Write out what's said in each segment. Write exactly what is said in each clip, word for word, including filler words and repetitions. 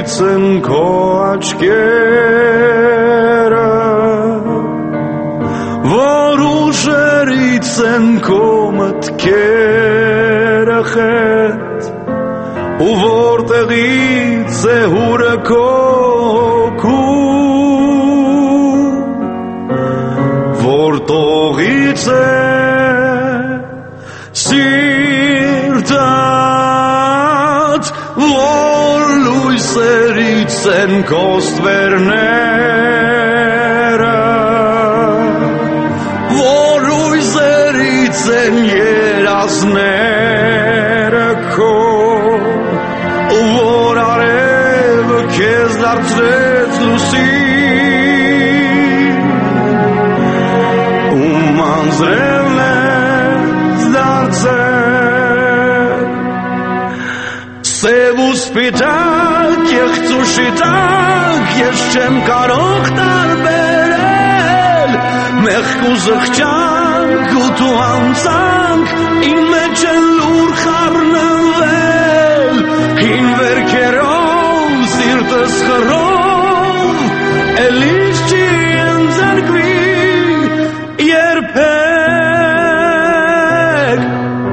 գցեն քո աչքերը, որ ուժերից են քո մտքերը խետ, ու որտեղից է հուրը քո հոգում, որ տողից է սիրտդ, որ լույսերից են քո ստվերները, որ լույսերից են երազները քո, որ արևը քեզ դարձրեց լուսին, ու մանձրևն ես դարձել, սև ու սպիտակ, եղծ ու շիտակ, ես չեմ կարող տարբերել, մեղք ու զղջանք ու դու անցանք, իմ մեջ են լուր խառնվել, հին վերքերով, սիրտս խռով, էլիս չի ընձարկվի երբեք,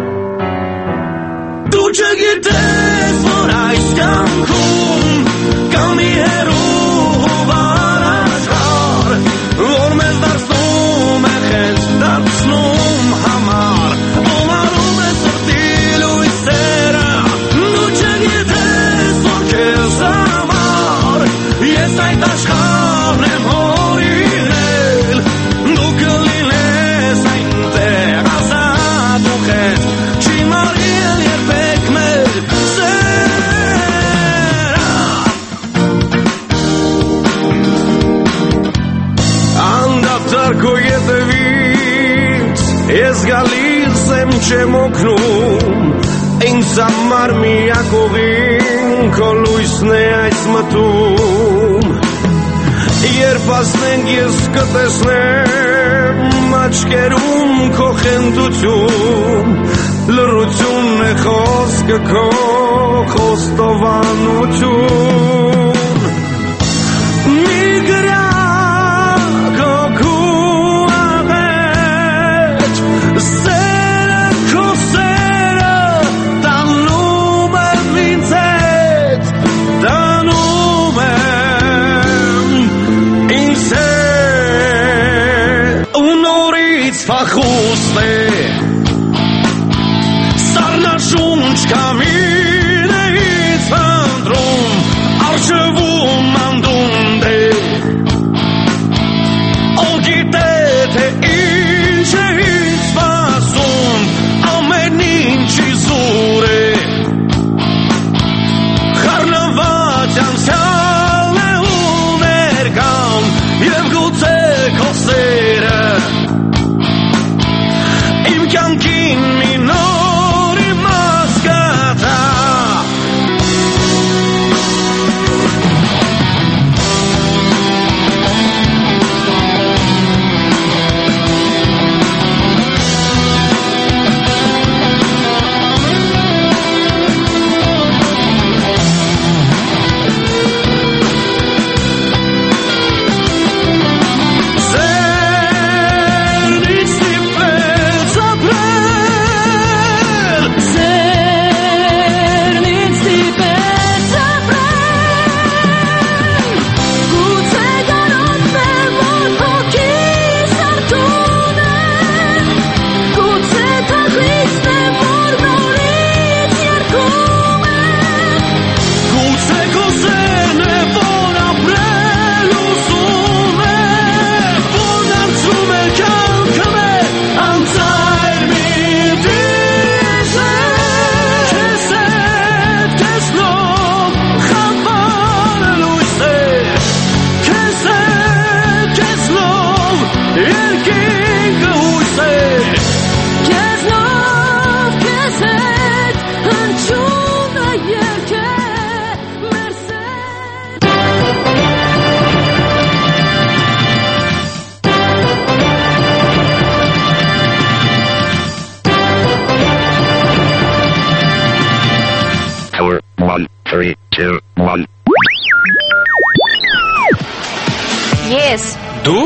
դու չգիտես, որ այս կյանքում կա մի հեռու վարաշար, որ մեզ դարձնում է խես դարձնում համար, ողարում է սրտի լույսերը, դու չգիտես, որ քեզ համար ես այդ աշխարհն եմ հորինել, դու կլինես այնտեղ ազատ ու խես, չի մարել երբեք մեր սերը, անդադար քո ետևից ես գալիս եմ չեմ օգնում, ինձ համար միակ ուղին քո լույսն է այս մտում, երբ ասնենք ես կտեսնեմ աչքերում քո խենթություն, լռությունն է խոսքը քո խոստովանություն, մի գրա քո քու աղետ, սերը քո սերը տանում եմ ինձ հետ, տանում եմ ինձ հետ, ու նորից փախուստ է սառնաշունչ կամինից հանդրում, արժվում անդունդ է, ով գիտե թե ինչ է ինձ սպասում, ամեն ինչ իզուր է, խառնված անցյալն է ու ներկան, և գուցե քո սերը իմ կյանքին մի նոր իմաստ կտա, Սերնից ստիպեց ապրել, սերնից ստիպեց ապրել, գուցե գարոտներ, որ հոգիս արտուն է, գուցե թաղիցներ, որ նորից երգում է, գուցե քո սերն է, որ ապրել ուզում է, որ դարձնում է կյանքը մեր անձայր միտից է, քեզ հետ, քեզ նով, խավարը լույս է, քեզ հետ, քեզ նով, երկինքը հույս է, քեզ նով, քեզ հետ, հնչում է երգ է, մեր սեր Four, one, three, two, one. Ես։ Դու։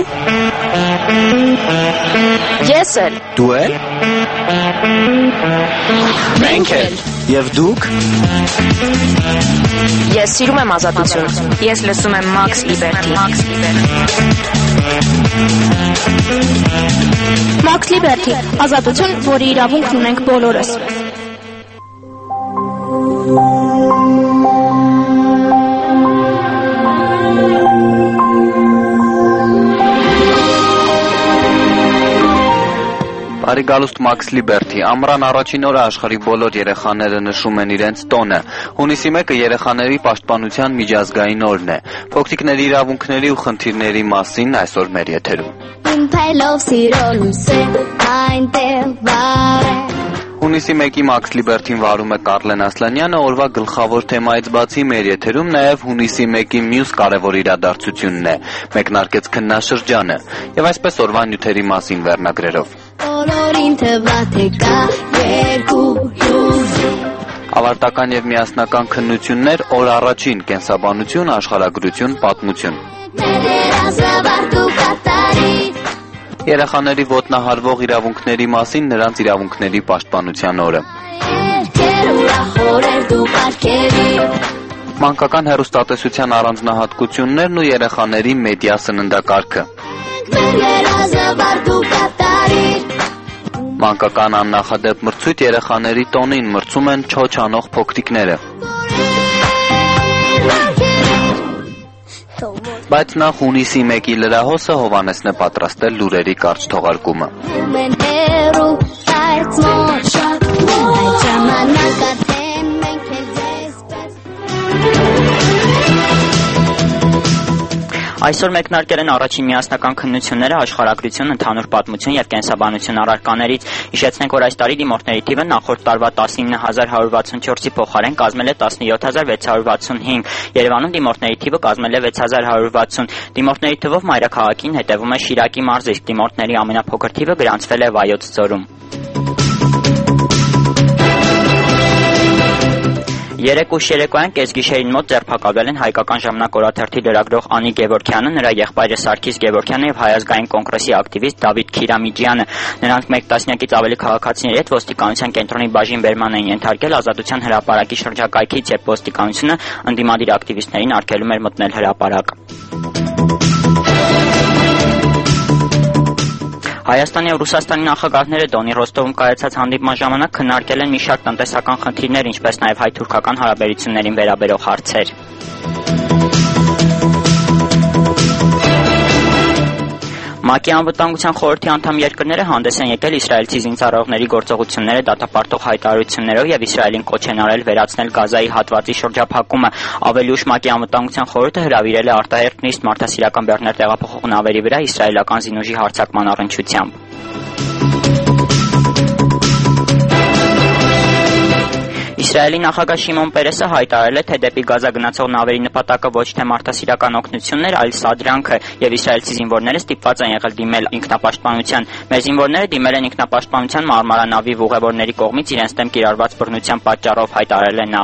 Ես էլ։ Դու էլ։ Մենք էլ։ Եվ դուք։ Ես սիրում եմ ազատություն։ Ես լսում եմ Max Liberty։ Max Liberty, ազատություն, որի իրավունքն ունենք բոլորս։ Բարի գալուստ Max Liberty, ամռան առաջին օրը աշխարհի բոլոր երեխաները նշում են իրենց տոնը։ Հունիսի մեկը երեխաների պաշտպանության միջազգային օրն է։ Փոքրիկների իրավունքների ու խնդիրների մասին այսօր մեր եթերում։ Հունիսի մեկի Max Liberty-ն վարում է Կարլեն Ասլանյանը, օրվա գլխավոր թեմայից բացի մեր եթերում նաև հունիսի մեկի մյուս կարևոր իրադարձությունն է, մեկնարկեց քննաշրջանը, եւ այսպես օրվա նյութերի մասին վերնագրերով։ Ավարտական եւ միասնական քննություններ, օր առաջին, կենսաբանություն, աշխարհագրություն, պատմություն։ Երեխաների ոտնահարվող իրավունքների մասին, նրանց իրավունքների պաշտպանության օրը։ Մանկական հեռուստատեսության առանձնահատկություններն ու երեխաների մեդիա սննդակարգը։ Մանկական աննախադեպ մրցույթ երեխաների տոնին մրցում են չոչ անող փոքրիկները։ Բայց նախ հունիսի մեկի լրահոսը Հովհաննեսն է պատրաստել լուրերի կարճ թողարկումը։ Այսօր մեկնարկել են առաջին միասնական քննությունները աշխարհագրություն, ընդհանուր պատմություն եւ կենսաբանություն առարկաներից։ Հիշեցնենք, որ այս տարի դիմորդների թիվը նախորդ տարվա տասնինը հազար հարյուր վաթսունչորսի փոխարեն կազմել է տասնյոթ հազար վեց հարյուր վաթսունհինգ։ Երևանում դիմորդների թիվը կազմել է վեց հազար հարյուր վաթսուն։ Դիմորդների թվով մայրաքաղաքին հետևում է Շիրակի մարզը, իսկ դիմորդների ամենափոքր թիվը գրանցվել է Վայոց ձորում։ Երեք ուշ երեկոյան կեսգիշերին մոտ ձերբակալվել են Հայկական ժամանակ օրաթերթի լրագրող Անի Գևորգյանը, նրա եղբայրը Սարգիս Գևորգյանը եւ Հայ ազգային կոնգրեսի ակտիվիստ Դավիթ Քիրամիջյանը։ Նրանք մեկ տասնյակից ավելի քաղաքացիների հետ ոստիկանության կենտրոնի բաժին բերման են ենթարկել Ազատության հրապարակի շրջակայքից, երբ ոստիկանությունը ընդդիմադիր ակտիվիստներին արգելում էր մտնել հրապարակ։ Հայաստանի և Ռուսաստանի նախագահները Դոնի Ռոստովում կայացած հանդիպման ժամանակ քննարկել են մի շարք տնտեսական խնդիրներ, ինչպես նաև հայ-թուրքական հարաբերություններին վերաբերող հարցեր։ ՄԱԿ-ի անվտանգության խորհրդի անդամ երկրները հանդես են եկել իսրայելցի զինծառայողների գործողությունները դատապարտող հայտարարություններով եւ Իսրայելին կոչ են արել վերացնել Գազայի հատվածի շրջափակումը։ Ավելի ուշ ՄԱԿ-ի անվտանգության խորհուրդը հրավիրել է արտահերթ նիստ մարդասիրական բեռներ տեղափոխող նավերի վրա իսրայելական զինուժի հարձակման առնչությամբ։ Իսրայելի նախագահ Շիմոն Պերեսը հայտարարել է, թե դեպի Գազա գնացող նավերի նպատակը ոչ թե մարդասիրական օգնությունն էր, այլ սադրանքը, եւ իսրայելցի զինվորները ստիպված են եղել դիմել ինքնապաշտպանության։ Մեր զինվորները դիմել են ինքնապաշտպանության Մարմարանավի ուղևորների կողմից իրենց դեմ կիրառված բռնության պատճառով, հայտարարել է նա։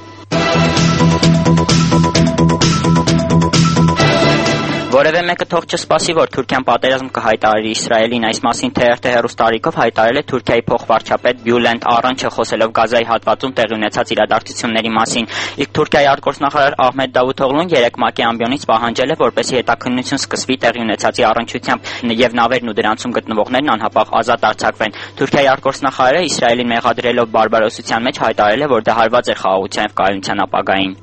Որևէ մեկը թող չսպասի, որ Թուրքիան պատերազմ կհայտարարի Իսրայելին, այս մասին Թե Եր Թե հեռուստաալիքով հայտարարել է Թուրքիայի փոխվարչապետ Բյուլենդ Առանչը, խոսելով Գազայի հատվածում տեղի ունեցած իրադարձությունների մասին։ Իսկ Թուրքիայի արտգործնախարար Ահմեդ Դավութօղլուն երեկ ՄԱԿ-ի ամբիոնից պահանջել է, որպեսզի հետաքննություն սկսվի տեղի ունեցածի առնչությամբ եւ նավերն ու դրանցում գտնվողներն անհապաղ ազատ արձակվեն։ Թուրքիայի արտգործնախարարը Իսրայելին մեղադրելով բարբարոսության մեջ հայտարարել է, որ դա հարված է խաղաղության եւ կայունության ապագային։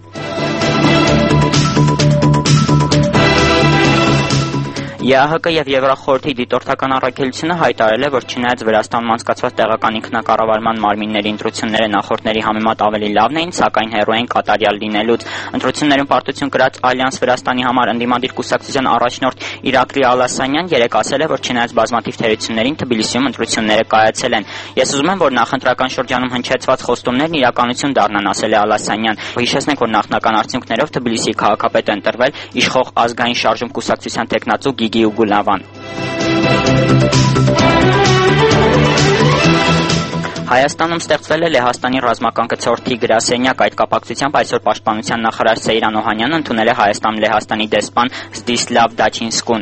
ԵԱՀԿ եւ Եվրախորհրդի դիտորդական առաքելությունը հայտարարել է, որ չնայած Վրաստանում անցկացված տեղական ինքնակառավարման մարմինների ընտրությունները նախորդների համեմատ ավելի լավն էին, սակայն հեռու են կատարյալ լինելուց։ Ընտրություններում պարտություն կրած Ալյանս Վրաստանի համար ընդդիմադիր կուսակցության առաջնորդ Իրակլի Ալասանյան երեկ ասել է, որ չնայած բազմաթիվ թերություններին Թբիլիսիում ընտրությունները կայացել են։ Ես ուզում եմ, որ նախընտրական շրջանում հնչեցված խոստումներն իրականություն դառնան, ասել է Ալասանյան։ Հիշեցնենք, որ նախնական արդյունքներով Թբիլիսիի քաղաքապետ է ընտրվել իշխող ազգային շարժում կուսակցության տեխնացու Գիգի Ուգուլավան։ Հայաստանում ստեղծվել է Լեհաստանի ռազմական գծորդի գրասենյակ։ Այդ կապակցությամբ այսօր պաշտպանության նախարար Սեյրան Օհանյանը ընդունել է Հայաստան-Լեհաստանի դեսպան Զդիսլավ Դաչինսկուն։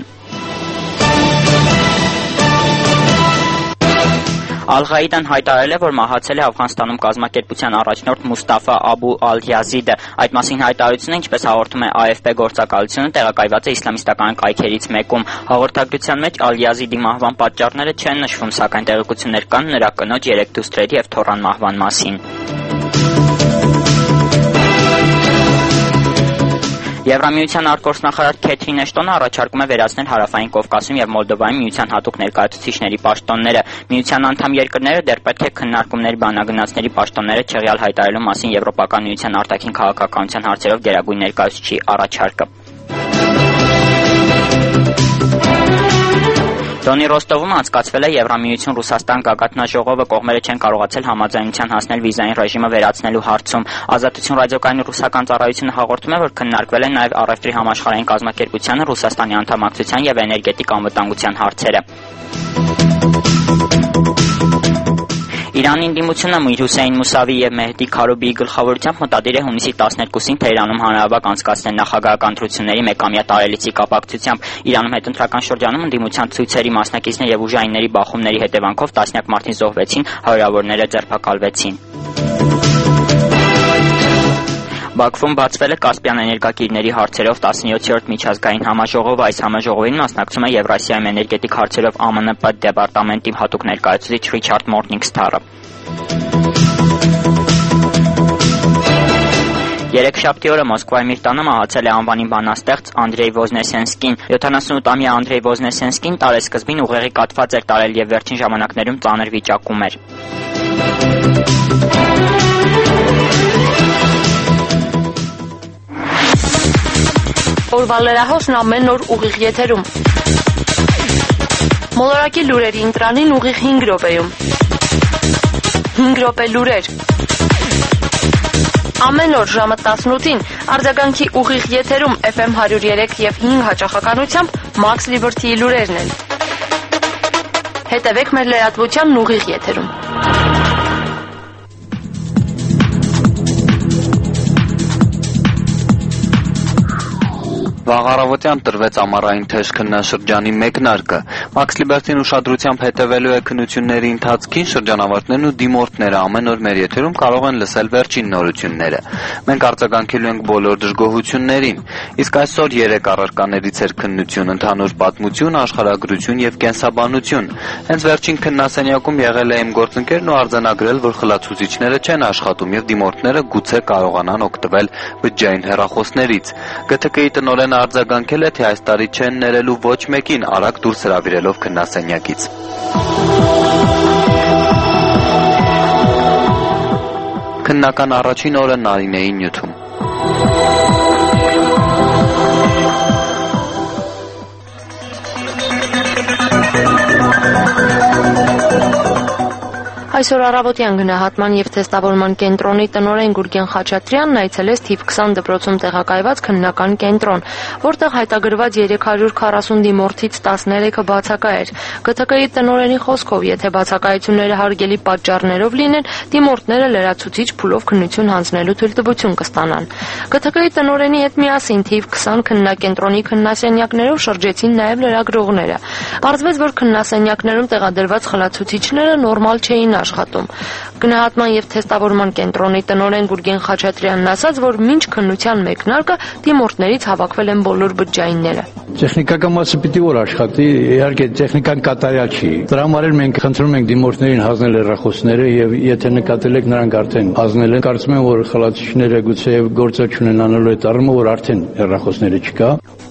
Ալ-Ղաիդան հայտարարել է, որ մահացել է Աֆղանստանում կազմակերպության առաջնորդ Մուստաֆա Աբու Ալ-Յազիդը։ Այդ մասին հայտարարությունը, ինչպես հաղորդում է A F P գործակալությունը, տեղակայված է իսլամիստական կայքերից մեկում։ Հաղորդագրության մեջ Ալ-Յազիդի մահվան պատճառները չեն նշվում, սակայն տեղեկություններ կան նրա կնոջ, երեք դուստրերի և թոռան մահվան մասին։ Եվրամիության արտգործնախարար Քեթրին Էշտոնը առաջարկում է վերացնել Հարավային Կովկասում և Մոլդովայում միության հատուկ ներկայացուցիչների պաշտոնները։ Միության անդամ երկրները դեռ պետք է քննարկումների բանագնացների պաշտոնները չեղյալ հայտարարելու մասին Եվրոպական միության արտաքին քաղաքականության հարցերով գերագույն ներկայացուցչի առաջարկը։ Դոնի Ռոստովում անցկացվել է Եվրամիություն-Ռուսաստան գագաթնաժողովը, կողմերը չեն կարողացել համաձայնության հասնել վիզային ռեժիմը վերացնելու հարցում։ Ազատություն ռադիոկայանի ռուսական ծառայությունը հաղորդում է, որ քննարկվել են նաև առևտրի համաշխարհային կազմակերպությանը Ռուսաստանի անդամակցության և էներգետիկ անվտանգության հարցերը։ Իրանի ընդդիմությունը Միր Հուսեյն Մուսավի և Մեհդի Քարոբիի գլխավորությամբ մտադիր է հունիսի տասներկուսին Թեհրանում հանրահավաք անցկացնել նախագահական ընտրությունների մեկամյա տարելիցի կապակցությամբ։ Իրանում հետընտրական շրջանում ընդդիմության ցույցերի մասնակիցների և ուժայինների բախումների հետևանքով տասնյակ մարդիկ զոհվեցին, հարյուրավորները ձերբակալվեցին։ Բաքվում բացվել է Կասպյան էներգակիրների հարցերով տասնյոթերորդ միջազգային համաժողովը։ Այս համաժողովին մասնակցում է Եվրասիայում էներգետիկ հարցերով A M N P դեպարտամենտի հատուկ ներկայացուցիչ Ռիչարդ Մորնինգսթարը։ Երեքշաբթի օրը Մոսկվայում իր տանը մահացել է անվանի բանաստեղծ Անդրեյ Ոզնեսենսկին։ յոթանասունութամյա Անդրեյ Ոզնեսենսկին տարեսկզբին ուղեղի կաթված էր տարել և վերջին ժամանակներում ծանր վիճակում էր։ Օրվա լրահոսն ամեն օր ուղիղ եթերում։ Մոլորակի լուրերի ընտրանին ուղիղ հինգ րոպեում։ հինգ րոպե լուրեր։ Ամեն օր ժամը տասնութին արձագանքի ուղիղ եթերում F M հարյուր երեք և հինգ հաճախականությամբ Max Liberty-ի լուրերն են։ Հետևեք մեր լրատվությանն ուղիղ եթերում։ Վաղ առավոտյան տրվեց ամառային թեժ քննաշրջանի մեկնարկը։ Max Liberty-ն ուշադրությամբ հետևելու է քննությունների ընթացքին, շրջանավարտներն ու դիմորդները ամեն օր մեր եթերում կարող են լսել վերջին նորությունները։ Մենք արձագանքելու ենք բոլոր դժգոհություններին։ Իսկ այսօր երեք առարկաներից էր քննություն՝ ընդհանուր պատմություն, աշխարհագրություն և կենսաբանություն։ Հենց վերջին քննասենյակում եղել է իմ գործընկերն ու արձանագրել, որ խլացուցիչները չեն աշխատում և դիմորդները գուցե կարողանան օգտվել բջջային հեռախոսներից։ G T K-ի տնօրենը արձագանքել է, թե այս տարի չեն ներելու ոչ մեկին, արագ դուրս հրավիրելով քննասենյակից։ Քննական առաջին օրը Նարինեի նյութում։ Այսօր առավոտյան գնահատման և թեստավորման կենտրոնի տնօրեն Գուրգեն Խաչատրյանն այցելեց թիվ քսան դպրոցում տեղակայված քննական կենտրոն, որտեղ հայտագրված երեք հարյուր քառասուն դիմորդից տասներեքը բացակա էր։ G T K-ի տնօրենի խոսքով, եթե բացակայությունները հարգելի պատճառներով լինեն, դիմորդները լրացուցիչ փուլով քննություն հանձնելու թույլտվություն կստանան։ G T K-ի տնօրենի հետ միասին թիվ քսան քննակենտրոնի քննասենյակներով շրջեցին նաև լրագրողները։ Պարզվեց, որ քննասենյակներում տեղադրված խլացուցիչները նորմալ չէին աշխատում։ Գնահատման և թեստավորման կենտրոնի տնօրեն Գուրգեն Խաչատրյանն ասաց, որ մինչ քննության մեկնարկը դիմորդներից հավաքվել են բոլոր բջջայինները։ Տեխնիկական մասը պիտի որ աշխատի, իհարկե տեխնիկան կատարյալ չի։ Դրա համար էլ մենք խնդրում ենք դիմորդներին հանձնել հեռախոսները եւ եթե նկատել եք նրանք արդեն հանձնել են, կարծում եմ, որ խլացուցիչները գուցե գործը չունենալու այդ առումով, որ արդեն հեռախոսները չկա։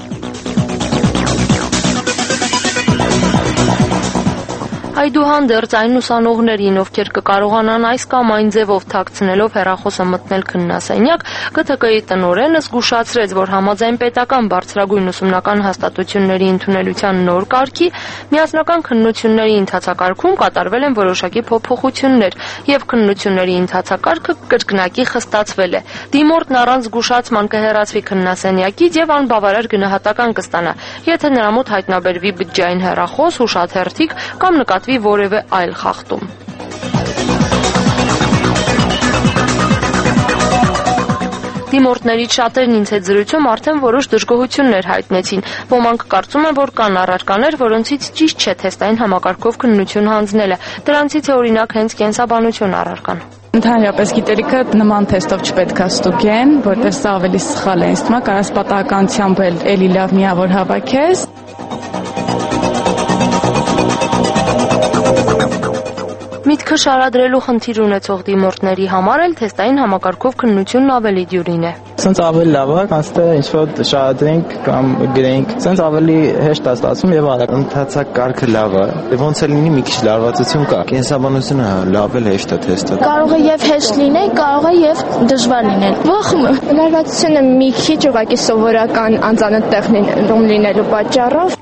Այդուհանդերձ այն ուսանողներին, ովքեր կկարողանան այս կամ այն ձևով թաքցնելով հեռախոսը մտնել քննասենյակ, G T K-ի տնօրենը զգուշացրեց, որ համաձայն պետական բարձրագույն ուսումնական հաստատությունների ընդունելության նոր կարգի միասնական քննությունների ընթացակարգում կատարվել են որոշակի փոփոխություններ և քննությունների ընթացակարգը կրկնակի խստացվել է։ Դիմորդն առանց զգուշացման կհեռացվի քննասենյակից և անբավարար գնահատական կստանա, եթե նրա մոտ հայտնաբերվի բջջային հեռախոս, հուշաթերթիկ կամ նկատվի որևէ այլ խախտում։ Դիմորդներից շատերն ինձ հետ զրույցում արդեն որոշ դժգոհություններ հայտնեցին։ Ոմանք կարծում են, որ կան առարկաներ, որոնցից ճիշտ չէ թեստային համակարգով քննություն հանձնելը։ Դրանցից է օրինակ հենց կենսաբանություն առարկան։ Ընդհանրապես գիտելիքը նման թեստով չպետք է ստուգեն, որտեղ սա ավելի սխալ է ինձ թվում, կարաս պատահականությամբ էլ էլի լավ միավոր հավաքես։ Միտքը շարադրելու խնդիր ունեցող դիմորդների համար էլ թեստային համակարգով քննությունն ավելի դյուրին է։ Սենց ավելի լավ է, կանց թե ինչ-որ շարադրենք կամ գրենք, սենց ավելի հեշտ է ստացվում եւ արագ ընթացակ կարգը լավ է։ Ոնց է լինի մի քիչ լարվածություն կա։ Կենսաբանությունը լավ էլ հեշտ է թեստը։ Կարող է եւ հեշտ լինել, կարող է եւ դժվար լինել։ Բախում է։ Լարվածությունը մի քիչ ուղղակի սովորական անծանոթ տեխնիկում լինելու պատճառով։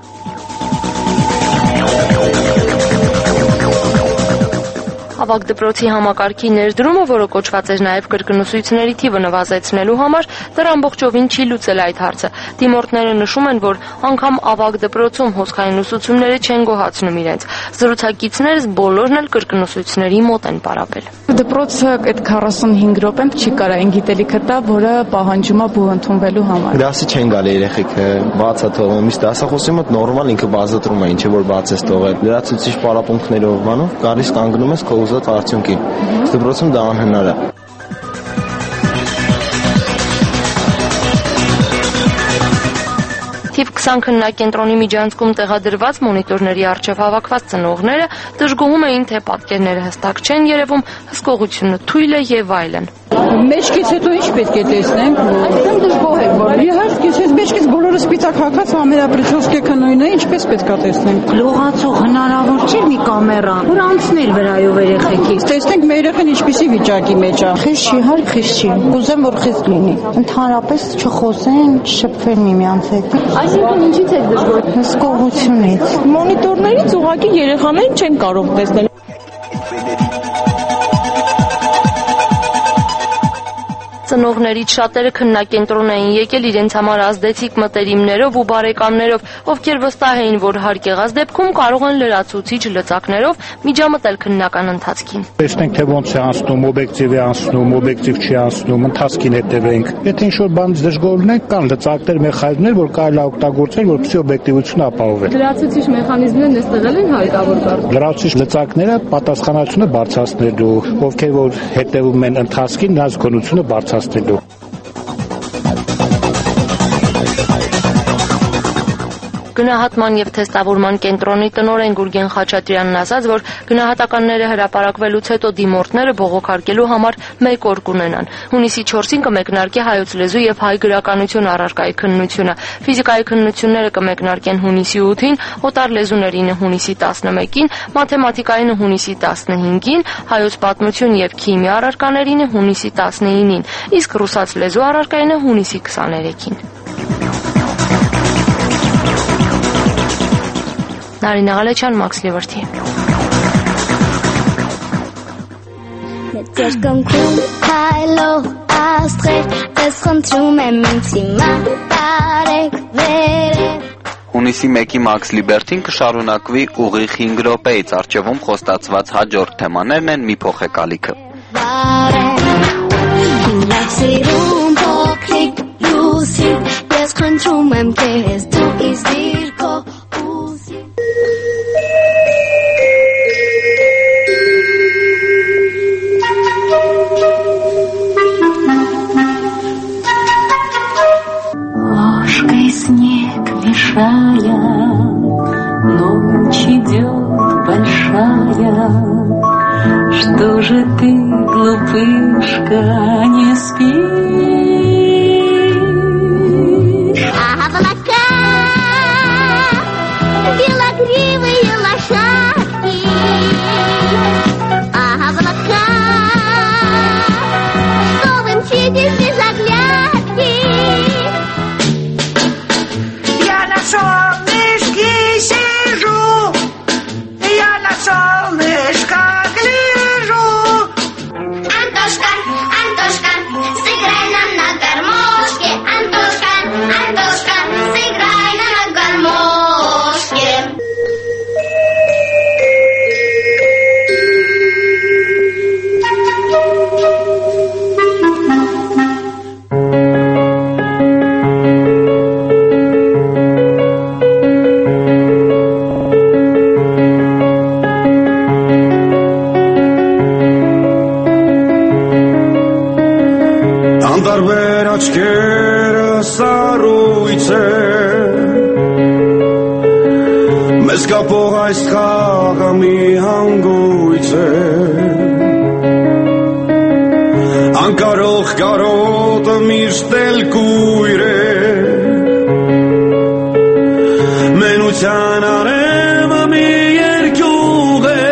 Ավագ դպրոցի համակարգի ներդրումը, որը կոչված էր նաև կրկնուսույցների թիվը նվազեցնելու համար, դեռ ամբողջովին չի լուծել այդ հարցը։ Դիմորդները նշում են, որ անգամ ավագ դպրոցում հոսքային ուսուցումները չեն գոհացնում իրենց։ Զրուցակիցներս բոլորն էլ կրկնուսույցների մոտ են պարապել։ Դպրոցը այդ քառասունհինգ րոպեն չի կարա այն գիտելիքը տա, որը պահանջում է բու ընդունվելու համար։ Դասի չեն գալի երեխեքը, բաց է թողում, իսկ դասախոսի մոտ նորմալ ինքը բազատրում է, ինչը որ բաց է թողել։ Լրացուցիչ պարապմունքներով բանով գալիս կանգնում ես քո ուզած արդյունքին։ Դպրոցում դա անհնար է։ Թիվ քսան քննարկենտրոնի միջանցքում տեղադրված մոնիտորների առջև հավաքված ծնողները դժգոհում էին, թե պատկերները հստակ չեն երևում, հսկողությունը թույլ է եւ այլն։ Մեջքից հետո ինչ պետք է տեսնենք, այդտեղ դժգոհ եք, որ իհարկե, ես մեջքից բոլորը սպիտակ հագած ամենապրիչոսկեքը նույնն է, ինչպես պետք է տեսնենք։ Լողացող հնարավոր չէ մի կամերա, որ անցնել վրայով երեխեքից։ Տեսնենք մեր երեխան ինչպիսի վիճակի մեջ է։ Խիստ չի, հարկ խիստ չի։ Կուզեմ, որ խիստ լինի։ Ընդհանրապես չխոսեն, չշփվեն միմյանց հետ։ Այսինքն ինչից եք դժգոհ։ Հսկողությունից։ Մոնիտորներից ուղղակի երեխաներին չեն կարող տեսնել։ Ծնողներից շատերը քննարկենտրոն էին եկել իրենց համար ազդեցիկ մտերիմներով ու բարեկամներով, ովքեր վստահ էին, որ հարկ եղած դեպքում կարող են լրացուցիչ լծակներով միջամտել քննական ընթացքին։ Տեսնենք, թե ոնց է անցնում, օբյեկտիվ է անցնում, օբյեկտիվ չի անցնում, ընթացքին հետևենք։ Եթե ինչ-որ բանից դժգոհ լինենք, կան լծակներ, մեխանիզմներ, որ կարելի է օգտագործել, որպեսզի օբյեկտիվությունը ապահովել։ Լրացուցիչ մեխանիզմներն ստեղել են հայտավոր կարգ։ Լրացուցիչ լծակները պատասխանատվությունը բարձրացնելու, ովքեր որ հետևում են ընթացքին, նրանց գոնությունը բարձրացնելու։ Գնահատման եւ թեստավորման կենտրոնի տնօրեն Գուրգեն Խաչատրյանն ասաց, որ գնահատականները հրապարակվելուց հետո դիմորդները բողոքարկելու համար մեկ օր կունենան։ Հունիսի չորսին կմեկնարկի հայոց լեզու եւ հայ գրականություն առարկայի քննությունը։ Ֆիզիկայի քննությունները կմեկնարկեն հունիսի ութին, օտար լեզուներինը հունիսի տասնմեկին, մաթեմատիկայինը հունիսի տասնհինգին, հայոց պատմություն եւ քիմիա առարկաներինը հունիսի տասնինին, իսկ ռուսաց լեզու առարկայինը հունիսի քսաներեքին։ Նարինե Ղալեչյան, Մաքս Լիբերթի։ Ձեր կնքում հայլով աստղեր, ձեզ խնդրում եմ ինձ հիմա տարեք վերև։ Հունիսի մեկի Մաքս Լիբերթին կշարունակվի ուղիղ հինգ րոպեից, առջևում խոստացված հաջորդ թեմաներն են մի փոխեկալիքը։ Սիրում փոքրիկ լուսի, ես խնդրում եմ քեզ, դու ինձ դիր քո ուզի։ Ложкой снег мешая, ночь идет большая. Что же ты, глупышка, не спишь? Облака, белогривые лошадки, облака, что вы мчитесь без оглядки? Я на солнышке сижу, я на солнышко гляжу. Антошка, Антошка, сыграй нам на гармошке. Антошка, Антошка, сыграй нам на гармошке. անտարբեր աչքերը սառույց է մեզ կապող այս խաղը մի հանգույց է անկարող կարոտը միշտ էլ կույր է մենության արևը մի երկյուղ է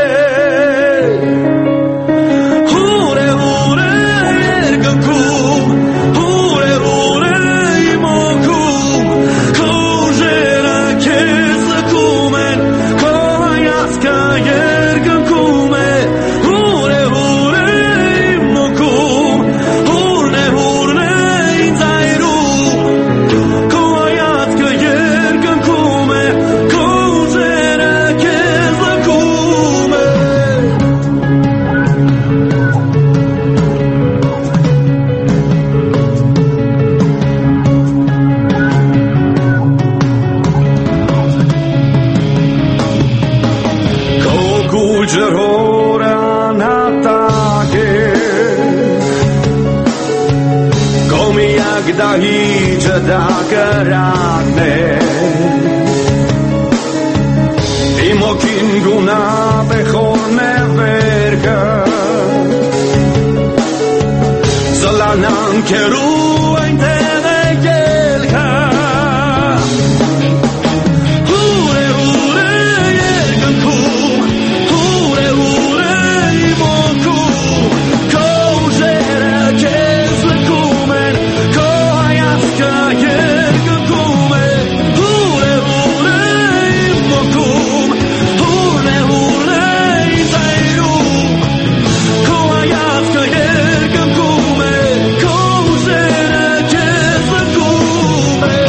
Դահիճը դա կրակն է Իմ օքին գունատ է խորն է վերգը Զլանան կերու այնտեղ է գելքը Հուր է հուր է երկնքում Հուր է հուր է իմ օքում Քո ուժերը քեզ լքում են երկնքում է հուր է հուր է իմ ոգում հուր է հուր է ինձ այրում քո հայացքը երկնքում է քո ուժերը քեզ լքում է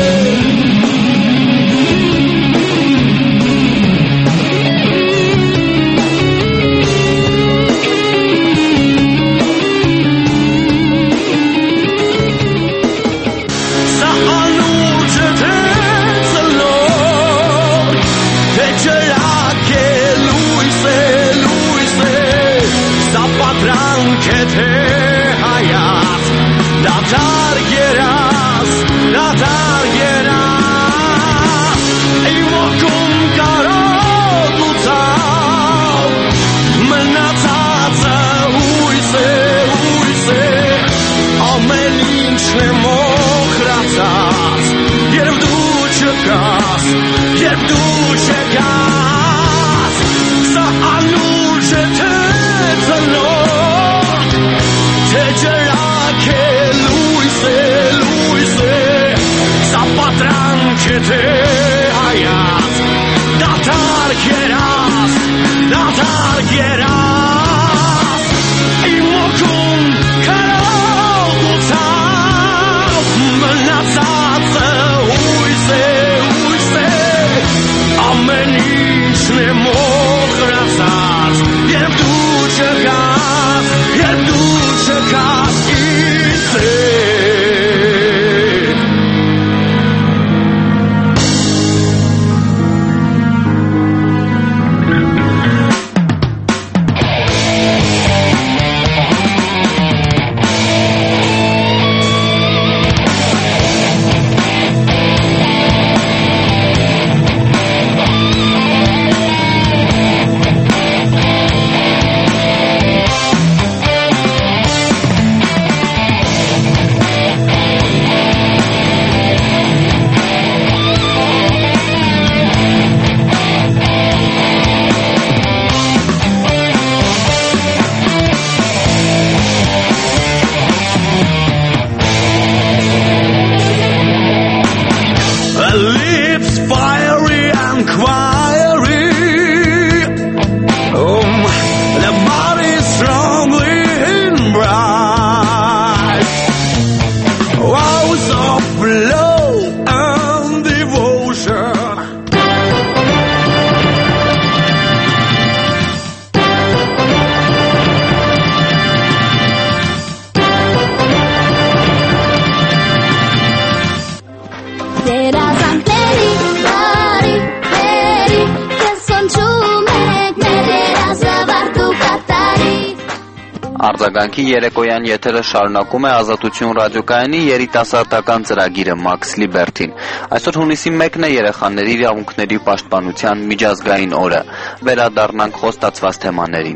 Datar geras, datar geras Իմ ոգում կարոտ ու ցավ Մնացածը հույս է, հույս է Ամեն ինչն է մոխրացած Երբ դու չկաս, երբ դու չկաս Սա անուշ է թե ծնոտ Թե ջրակ է Թե հայաց դատար կերաս դատար կերաս իմ ոգում կարոտ ու ցավ մնացածը հույս է հույս է ամեն Արձագանքի երեկոյան եթերը շարունակում է Ազատություն ռադիոկայանի երիտասարդական ծրագիրը Max Liberty-ն։ Այսօր հունիսի մեկն է երեխաների իրավունքների պաշտպանության միջազգային օրը։ Վերադառնանք խոստացված թեմաներին։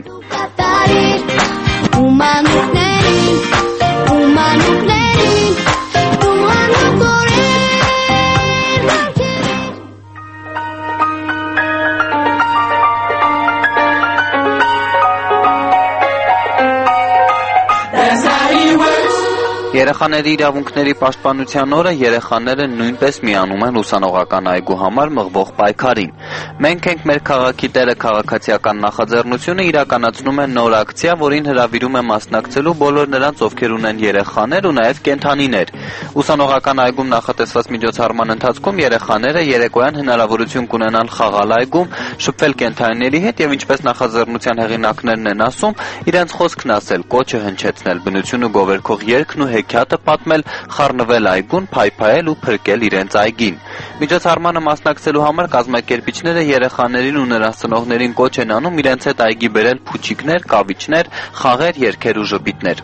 Երեխաների իրավունքների պաշտպանության օրը երեխաները նույնպես միանում են ուսանողական այգու համար մղվող պայքարին։ Մենք ենք մեր քաղաքի տերը քաղաքացիական նախաձեռնությունը իրականացնում է նոր ակցիա, որին հրավիրում է մասնակցելու բոլոր նրանց, ովքեր ունեն երեխաներ ու նաև կենդանիներ։ Ուսանողական այգում նախատեսված միջոցառման ընթացքում երեխաները երեկոյան հնարավորություն կունենան խաղալ այգում, շփվել կենդանիների հետ եւ ինչպես նախաձեռնության հեղինակներն են ասում, իրենց խոսքն ասել, կոչը հնչեցնել, բնությունը գովերքող երգն ու հեքիաթը պատմել, խառնվել այգուն, փայփայել ու փրկել իրենց այգին։ Միջոցառմանը մասնակցելու համար կազմակերպիչները երեխաներին ու նրանց ծնողներին կոչ են անում իրենց հետ այգի բերել փուչիկներ, կավիճներ, խաղեր, երգեր ու ժպիտներ։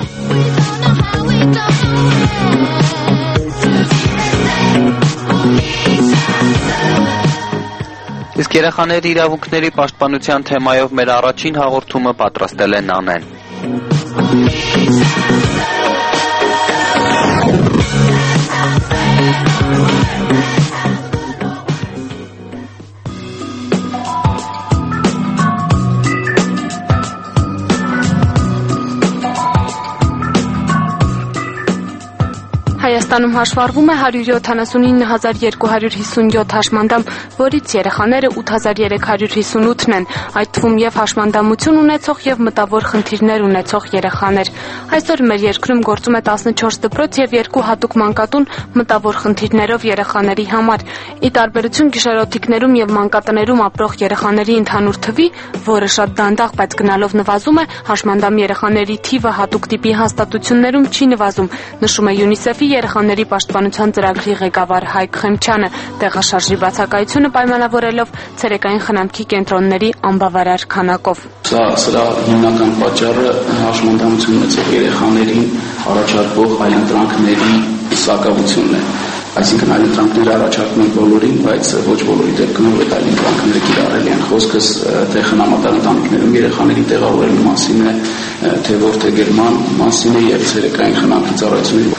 Իսկ երեխաների իրավունքների պաշտպանության թեմայով մեր առաջին հաղորդումը պատրաստել է Նանեն։ Հայաստանում հաշվառվում է հարյուր յոթանասունինը հազար երկու հարյուր հիսունյոթ հաշմանդամ, որից երեխաները ութ հազար երեք հարյուր հիսունութն են, այդ թվում եւ հաշմանդամություն ունեցող եւ մտավոր խնդիրներ ունեցող երեխաներ։ Այսօր մեր երկրում գործում է տասնչորս դպրոց եւ երկու հատուկ մանկատուն մտավոր խնդիրներով երեխաների համար։ Ի տարբերություն գիշերօթիկներում եւ մանկատներում ապրող երեխաների ընդհանուր թվի, որը շատ դանդաղ, բայց գնալով նվազում է, հաշմանդամ երեխաների թիվը հատուկ տիպի հաստատություններում չի նվազում, նշում է ՅՈՒՆԻՍԵՖ-ի երեխաների պաշտպանության ծրագրի ղեկավար Հայկ Խեմչյանը, տեղաշարժի բացակայությունը պայմանավորելով ցերեկային խնամքի կենտրոնների անբավարար քանակով։ Սա սրա հիմնական պատճառը հաշմանդամություն ունեցող երեխաներին առաջարկող այլընտրանքների սակավությունն է։ Այսինքն այլընտրանքները առաջարկում են բոլորին, բայց ոչ բոլորի դեպքում այդ այլընտրանքները կիրառելի են։ Խոսքս թե խնամատար ընտանիքներում երեխաների տեղավորելու մասին է, թե որդեգրման մասին է եւ ցերեկային խնամքի ծառայությունների։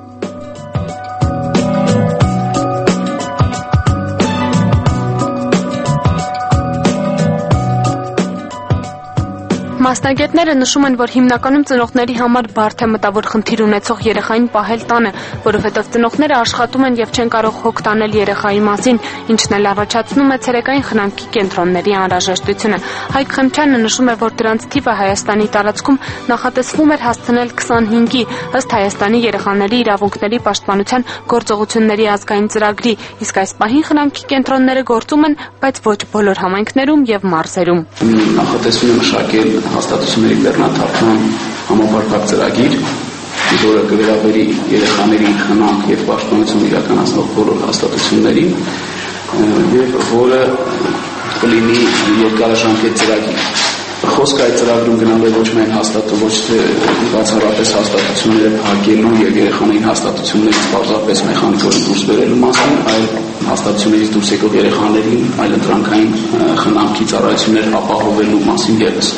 Մասնագետները նշում են, որ հիմնականում ծնողների համար բարդ է մտավոր խնդիր ունեցող երեխային պահել տանը, որովհետև ծնողները աշխատում են եւ չեն կարող հոգ տանել երեխայի մասին, ինչն էլ առաջացնում է ցերեկային խնամքի կենտրոնների անհրաժեշտությունը։ Հայկ Խեմչյանը նշում է, որ դրանց թիվը Հայաստանի տարածքում նախատեսվում էր հասցնել քսանհինգի, ըստ Հայաստանի երեխաների իրավունքների պաշտպանության գործողությունների ազգային ծրագրի, իսկ այս պահին խնամքի կենտրոնները գործում են, բայց ոչ բոլոր համայնքներում եւ մարզերում։ Նախատեսվում է մշակել հաստատությունների բեռնաթափման համապարփակ ծրագիր, որը կվերաբերի երեխաների խնամք եւ պաշտպանություն իրականացնող բոլոր հաստատություններին եւ որը կլինի երկարաժամկետ ծրագիր։ Խոսքը այդ ծրագրում գնալու է ոչ միայն հաստատու, ոչ թե բացառապես հաստատությունները փակելու եւ երեխաներին հաստատություններից պարզապես մեխանիկորեն դուրս բերելու մասին, այլ հաստատություններից դուրս եկող երեխաներին այլընտրանքային խնամքի ծառայություններ ապահովելու մասին ևս։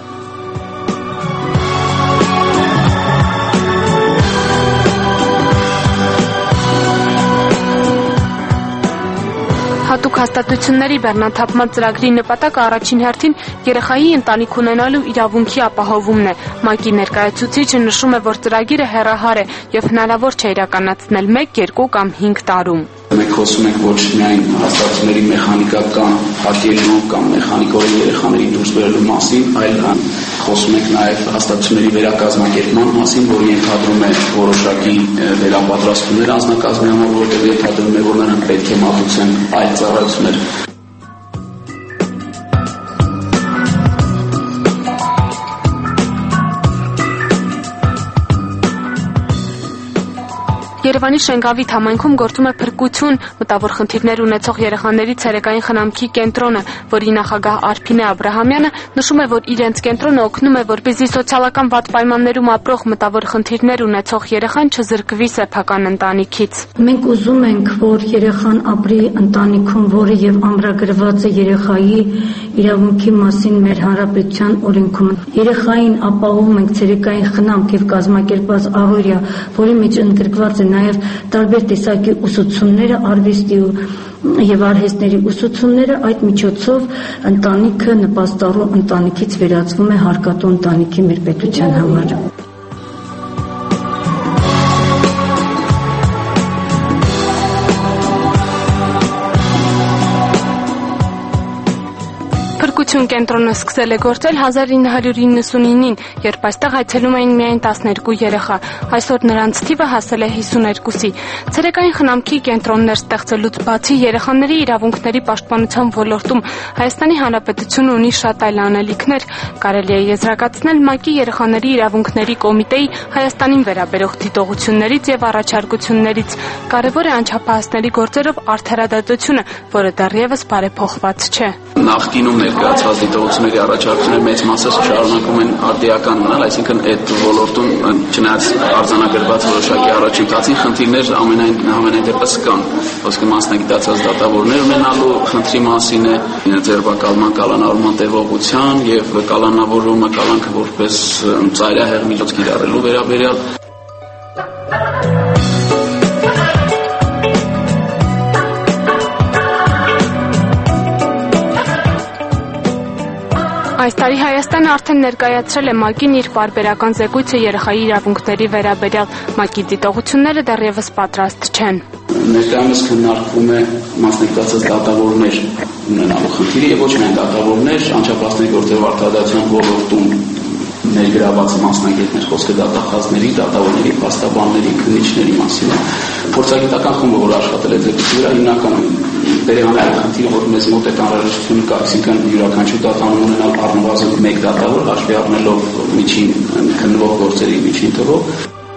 Հատուկ հաստատությունների բեռնաթափման ծրագրի նպատակը առաջին հերթին երեխայի ընտանիք ունենալու իրավունքի ապահովումն է։ ՄԱԿ-ի ներկայացուցիչը նշում է, որ ծրագիրը հեռահար է եւ հնարավոր չէ իրականացնել մեկ, երկու կամ հինգ տարում։ Մենք խոսում ենք ոչ միայն հաստատությունների մեխանիկական հակելու կամ մեխանիկորեն երեխաների դուրս բերելու մասին, այլ խոսում ենք նաև հաստատությունների վերակազմակերպման մասին, որը ենթադրում է որոշակի վերապատրաստումներ անձնակազմի համար, որտեղ ենթադրում է, որ նրանք պետք է մատուցեն այլ ծառայություններ։ Երևանի Շենգավիթ համայնքում գործում է փրկություն մտավոր խնդիրներ ունեցող երեխաների ցերեկային խնամքի կենտրոնը, որի նախագահ Արփինե Աբրահամյանը նշում է, որ իրենց կենտրոնը օգնում է, որպեսզի սոցիալական վատ պայմաններում ապրող մտավոր խնդիրներ ունեցող երեխան չզրկվի սեփական ընտանիքից։ Մենք ուզում ենք, որ երեխան ապրի ընտանիքում, որը եւ ամրագրված է երեխայի իրավունքի մասին մեր հանրապետության օրենքում։ Երեխային ապահովում ենք ցերեկային խնամք եւ կազմակերպված առօրյա, որի մեջ ընդգրկված է նաև տարբեր տեսակի ուսուցումները, արվեստի եւ արհեստների ուսուցումները, այդ միջոցով ընտանիքը նպաստառու ընտանիքից վերածվում է հարկատու ընտանիքի մեր պետության համար։ Փրկություն կենտրոնը սկսել է գործել հազար ինը հարյուր իննսունինին, երբ այստեղ այցելում էին միայն տասներկու երեխա, այսօր նրանց թիվը հասել է հիսուներկուսի։ Ցերեկային խնամքի կենտրոններ ստեղծելուց բացի երեխաների իրավունքների պաշտպանության ոլորտում Հայաստանի Հանրապետությունը ունի շատ այլ անելիքներ, կարելի է եզրակացնել ՄԱԿ-ի երեխաների իրավունքների կոմիտեի Հայաստանին վերաբերող դիտողություններից եւ առաջարկություններից։ Կարևոր է անչափահասների գործերով արդարադատությունը, որը դեռևս բարեփոխված չէ։ Նախկինում ներկայացված դիտողությունների առաջարկությունների մեծ մասը շարունակում են արդիական մնալ, այսինքն այդ ոլորտում չնայած արձանագրված որոշակի առաջընթացին խնդիրներ ամենայն ամենայն դեպս կան, ոսկե մասնագիտացած դատավորներ ունենալու խնդրի մասին է, ձերբակալման կալանավորման տևողության եւ կալանավորումը կալանքը որպես ծայրահեղ միջոց կիրառելու վերաբերյալ։ Այս տարի Հայաստանը արդեն ներկայացրել է ՄԱԿ-ին իր պարբերական զեկույցը երեխայի իրավունքների վերաբերյալ։ ՄԱԿ-ի դիտողությունները դեռևս պատրաստ չեն։ Ներկայումս քննարկվում է մասնագիտացած դատավորներ ունենալու խնդիրը եւ ոչ միայն դատավորներ, անչափահասների գործերով արդարադատության ոլորտում ներգրաված մասնագետներ, խոսքը դատախազների, դատավորների, փաստաբանների, քննիչների մասին է։ Փորձագիտական խումբը, որ աշխատել է զեկույցի վրա, հիմնականում վերանայել խնդիրը, որ մեզ մոտ է անհրաժեշտություն կա, այսինքն յուրաքանչյուր դատանում ունենալ առնվազն մեկ դատավոր, հաշվի առնելով միջին քննվող գործերի միջին թվով։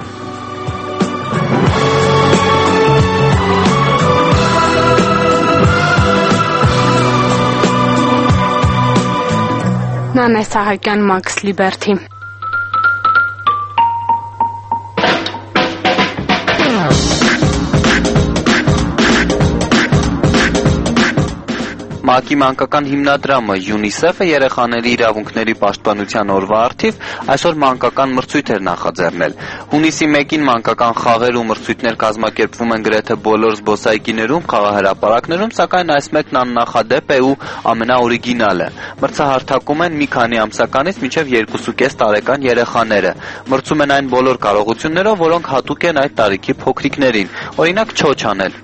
Նանե Սահակյան, Max Liberty։ ՄԱԿ-ի մանկական հիմնադրամը ՅՈՒՆԻՍԵՖ-ը երեխաների իրավունքների պաշտպանության օրվա առթիվ այսօր մանկական մրցույթ էր նախաձեռնել։ Հունիսի մեկին մանկական խաղեր ու մրցույթներ կազմակերպվում են գրեթե բոլոր զբոսայգիներում, խաղահրապարակներում, սակայն այս մեկն աննախադեպ է ու ամենաօրիգինալը։ Մրցահարթակում են մի քանի ամսականից մինչև երկուսուկես տարեկան երեխաները։ Մրցում են այն բոլոր կարողություններով, որոնք հատուկ են այդ տարիքի փոքրիկներին, օրինակ չոչ անել։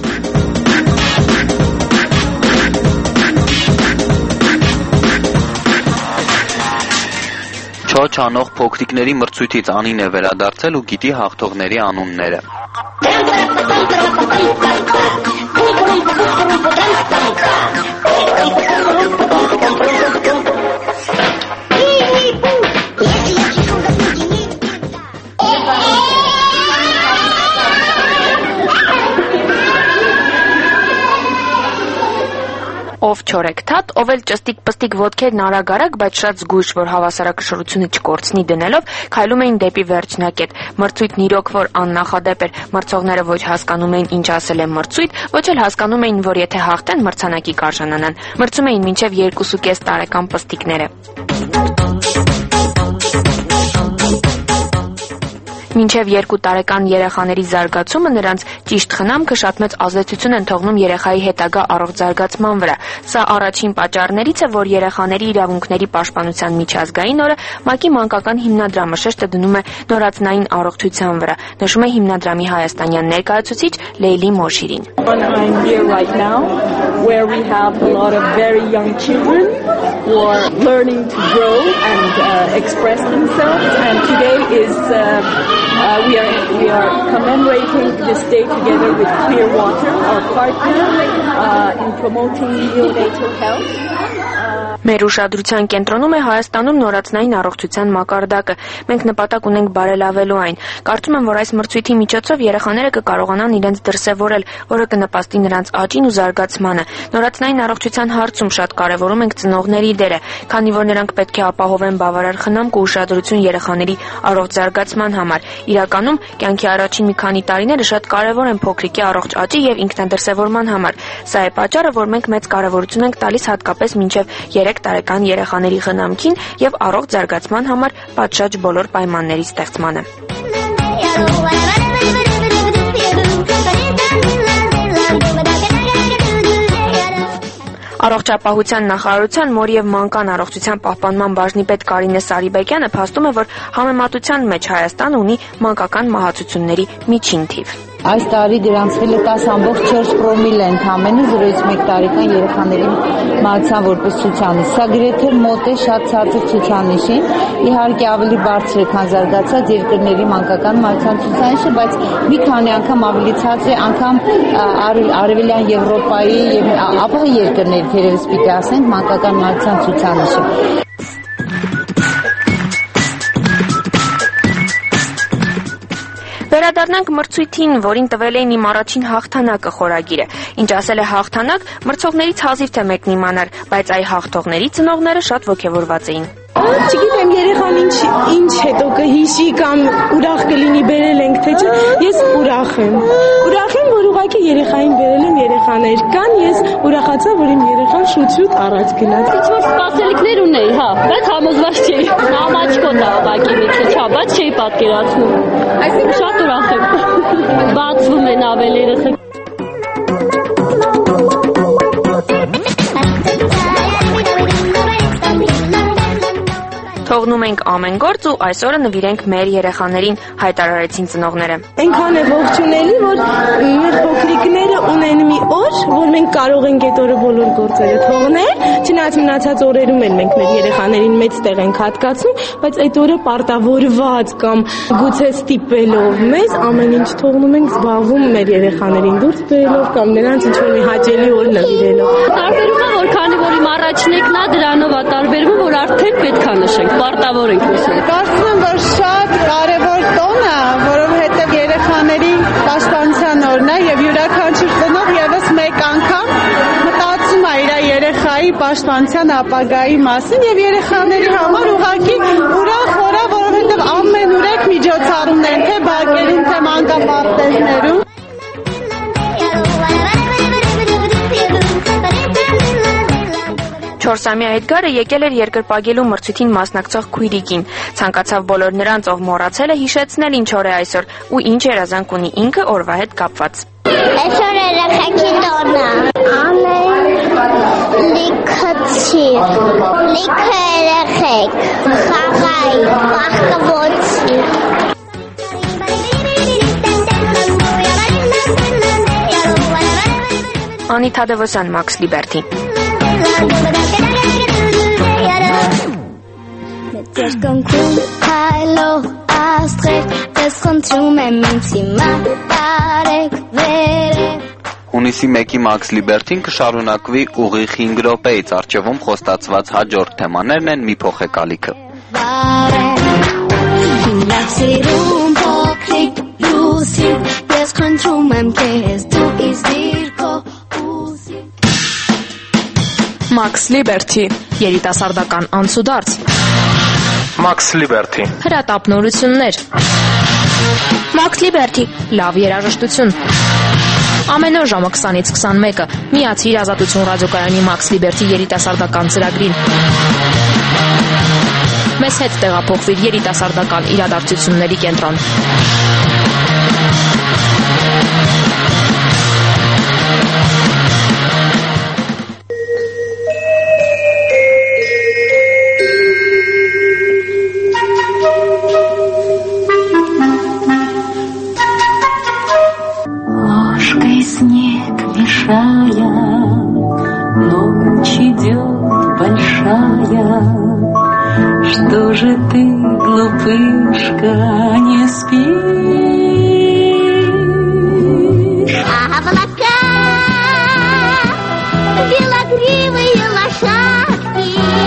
Չոչ անող փոքրիկների մրցույթից Անին է վերադարձել ու գիտի հաղթողների անունները։ Ով չորեքթաթ, ով էլ ճստիկ-պստիկ ոտքերն արագ-արագ, բայց շատ զգույշ, որ հավասարակշռությունը չկորցնի դնելով, քայլում էին դեպի վերջնակետ։ Մրցույթն իրոք որ աննախադեպ էր, մրցողները ոչ հասկանում էին ինչ ասել է մրցույթ, ոչ էլ հասկանում էին, որ եթե հաղթեն, մրցանակի կարժանանան։ Մրցում էին մինչև երկուսուկես տարեկան պստիկները։ Մինչև երկու տարեկան երեխաների զարգացումը նրանց ճիշտ խնամքը շատ մեծ ազդեցություն են թողնում երեխայի հետագա առողջ զարգացման վրա։ Սա առաջին պատճառներից է, որ երեխաների իրավունքների պաշտպանության միջազգային օրը ՄԱԿ-ի մանկական հիմնադրամը շեշտը դնում է նորածնային առողջության վրա, նշում է հիմնադրամի հայաստանյան ներկայացուցիչ Լեյլի Մոշիրին։ I'm here right now where we have a lot of very young children who are learning to grow and uh, express themselves, and today is uh, Uh, we are we are commemorating this day together with Clearwater, our partner uh, in promoting neonatal health. Uh, Մեր ուշադրության կենտրոնում է Հայաստանում նորածնային առողջության մակարդակը։ Մենք նպատակ ունենք բարելավելու այն։ Կարծում եմ, որ այս մրցույթի միջոցով երեխաները կկարողանան իրենց դրսևորել, որը կնպաստի նրանց աճին ու զարգացմանը։ Նորածնային առողջության հարցում շատ կարևորում ենք ծնողների դերը, քանի որ նրանք պետք է ապահովեն բավարար խնամք ու ուշադրություն երեխաների առողջ զարգացման համար։ Իրականում կյանքի առաջին մի քանի տարիները շատ կարևոր են փոքրիկի առողջ աճի եւ ինքնադրսևորման համար։ Սա է պատճառը, որ մենք մեծ կարևորություն ենք տալիս հատկապես մինչև երեք տարեկան երեխաների խնամքին եւ առողջ զարգացման համար պատշաճ բոլոր պայմանների ստեղծմանը։ Առողջապահության նախարարության մոր եւ մանկան առողջության պահպանման բաժնի պետ Կարինե Սարիբեկյանը փաստում է, որ համեմատության մեջ Հայաստանը ունի մանկական մահացությունների միջին թիվ։ Այս տարի գրանցվել է տասը ամբողջ չորս պրոմիլ ընդամենը զրոյից մեկ տարեկան երեխաների մահացան որպես ցուցանիշ։ Սա գրեթե մոտ է շատ ցածր ցուցանիշին, իհարկե ավելի բարձր է, քան զարգացած երկրների մանկական մահացան ցուցանիշը, բայց մի քանի անգամ ավելի ցածր է, անգամ Արևելյան Եվրոպայի եւ ապա երկրների թերևս պիտի ասենք մանկական մահացան ցուցանիշը։ Վերադառնանք մրցույթին, որին տվել էին իմ առաջին հաղթանակը խորագիրը։ Ինչ ասել է հաղթանակ, մրցողներից հազիվ թե մեկն իմանար, բայց այ հաղթողների ծնողները շատ ոգևորված էին։ Չգիտեմ երեխան ինչ ինչ հետո կհիշի կամ ուրախ կլինի բերել ենք թե չէ, ես ուրախ եմ։ Ուրախ եմ, որ ուղղակի երեխային բերել եմ, երեխաներ կան, ես ուրախացա, որ իմ երեխան շուտ-շուտ առաջ գնաց։ Ինչ-որ սպասելիքներ ունեի, հա, բայց համոզված չէի։ Համաչկոտ է ուղղակի մի քիչ, հա, բայց չէի պատկերացնում։ Այսինքն շատ ուրախ եմ։ Բացվում են ավելերս։ Թողնում ենք ամեն գործ ու այսօրը նվիրենք մեր երեխաներին, հայտարարեցին ծնողները։ Այնքան է ողջունելի, որ մեր փոքրիկները ունեն մի օր, որ մենք կարող ենք այդ օրը բոլոր գործերը թողնել, չնայած մնացած օրերում էլ մենք մեր երեխաներին մեծ տեղ ենք հատկացնում, բայց այդ օրը պարտավորված կամ գուցե ստիպելով մեզ ամեն ինչ թողնում ենք, զբաղվում մեր երեխաներին դուրս բերելով կամ նրանց ինչ-որ մի հաճելի օր նվիրելով։ Տարբերում է, որ քանի որ իմ առաջնեկն է, դրանով է տարբերվում, որ արդեն պետք է նշենք, պարտավոր ենք նշել։ Կարծում եմ, որ շատ կարևոր տոն է, որովհետև երեխաների պաշտպանության օրն է եւ յուրաքանչյուր ծնող եւս մեկ անգամ մտածում է իր երեխայի պաշտպանության ապագայի մասին եւ երեխաների համար ուղղակի ուրախ օր է, որովհետև ամեն ուրեք միջոցառումներ են, թե բակերում, թե մանկապարտեզներում։ Չորսամյա Էդգարը եկել էր երկրպագելու մրցույթին մասնակցող քույրիկին։ Ցանկացավ բոլոր նրանց, ով մոռացել է, հիշեցնել ինչ օր է այսօր ու ինչ երազանք ունի ինքը օրվա հետ կապված։ Այսօր երեխեքի տոնն է։ Ամեն լիքացի։ Լիքը երեխեք։ Խաղայի, աղքավոցի։ Անի Թադևոսյան, Մաքս Լիբերթի։ Երկնքում հայլող աստղեր, ես խնդրում եմ ինձ հիմա տարեք վերև։ Հունիսի մեկի Մաքս Լիբերթին կշարունակվի ուղիղ հինգ րոպեից, առջևում խոստացված հաջորդ թեմաներն են մի փոխեկալիքը։ Հիմնասիրում փոքրիկ լուսին, ես խնդրում եմ քեզ դու ինձ դիրքո ուզի։ Մաքս Լիբերթի, երիտասարդական անցուդարձ։ Մաքս Լիբերթի, հրատապնորություններ։ Մաքս Լիբերթի, լավ երաժշտություն։ Ամեն օր ժամը քսանից քսանմեկը միացիր Ազատություն ռադիոկայանի Մաքս Լիբերթի երիտասարդական ծրագրին։ Մեզ հետ տեղափոխվիր երիտասարդական իրադարձությունների կենտրոն։ Ночь идет большая, что же ты, глупышка, не спишь? Облака, белогривые лошадки.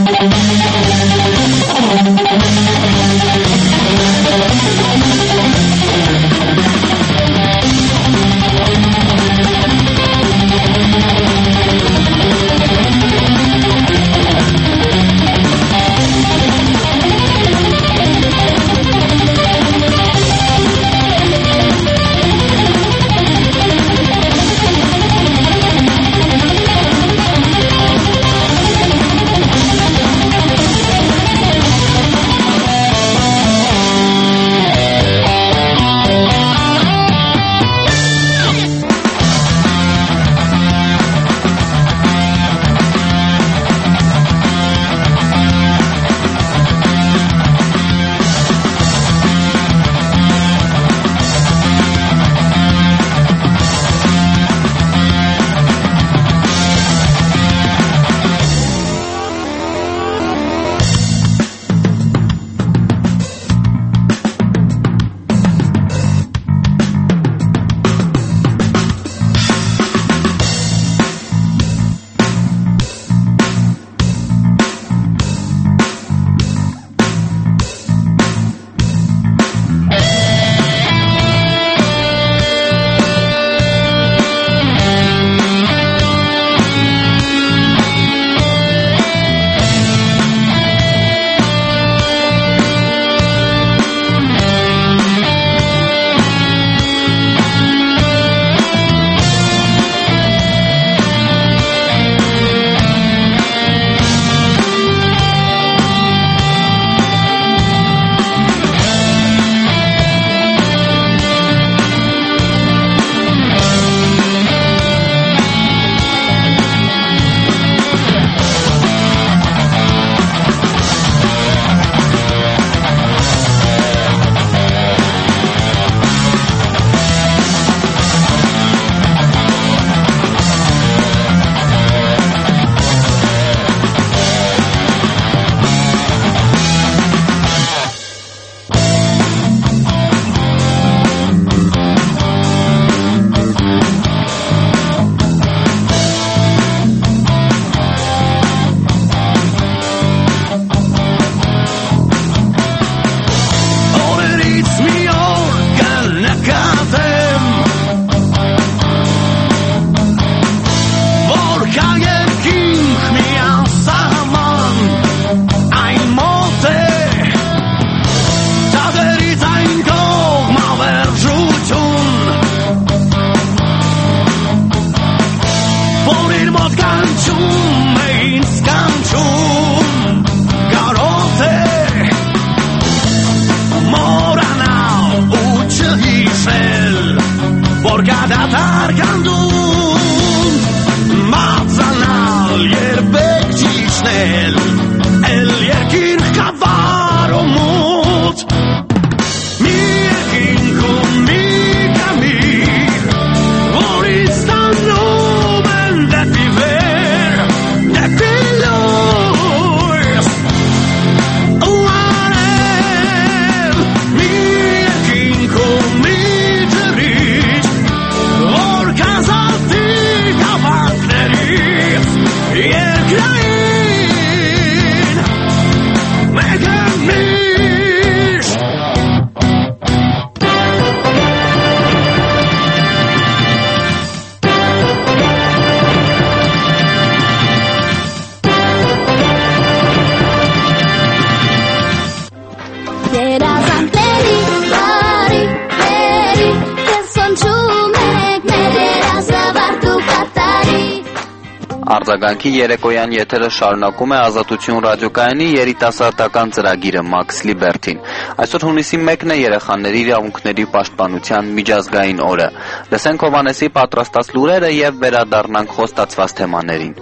Արձագանքի երեկոյան եթերը շարունակում է Ազատություն ռադիոկայանի երիտասարդական ծրագիրը Max Liberty-ն։ Այսօր հունիսի մեկն է երեխաների իրավունքների պաշտպանության միջազգային օրը։ Լսենք Հովհաննեսի պատրաստած լուրերը եւ վերադառնանք խոստացված թեմաներին։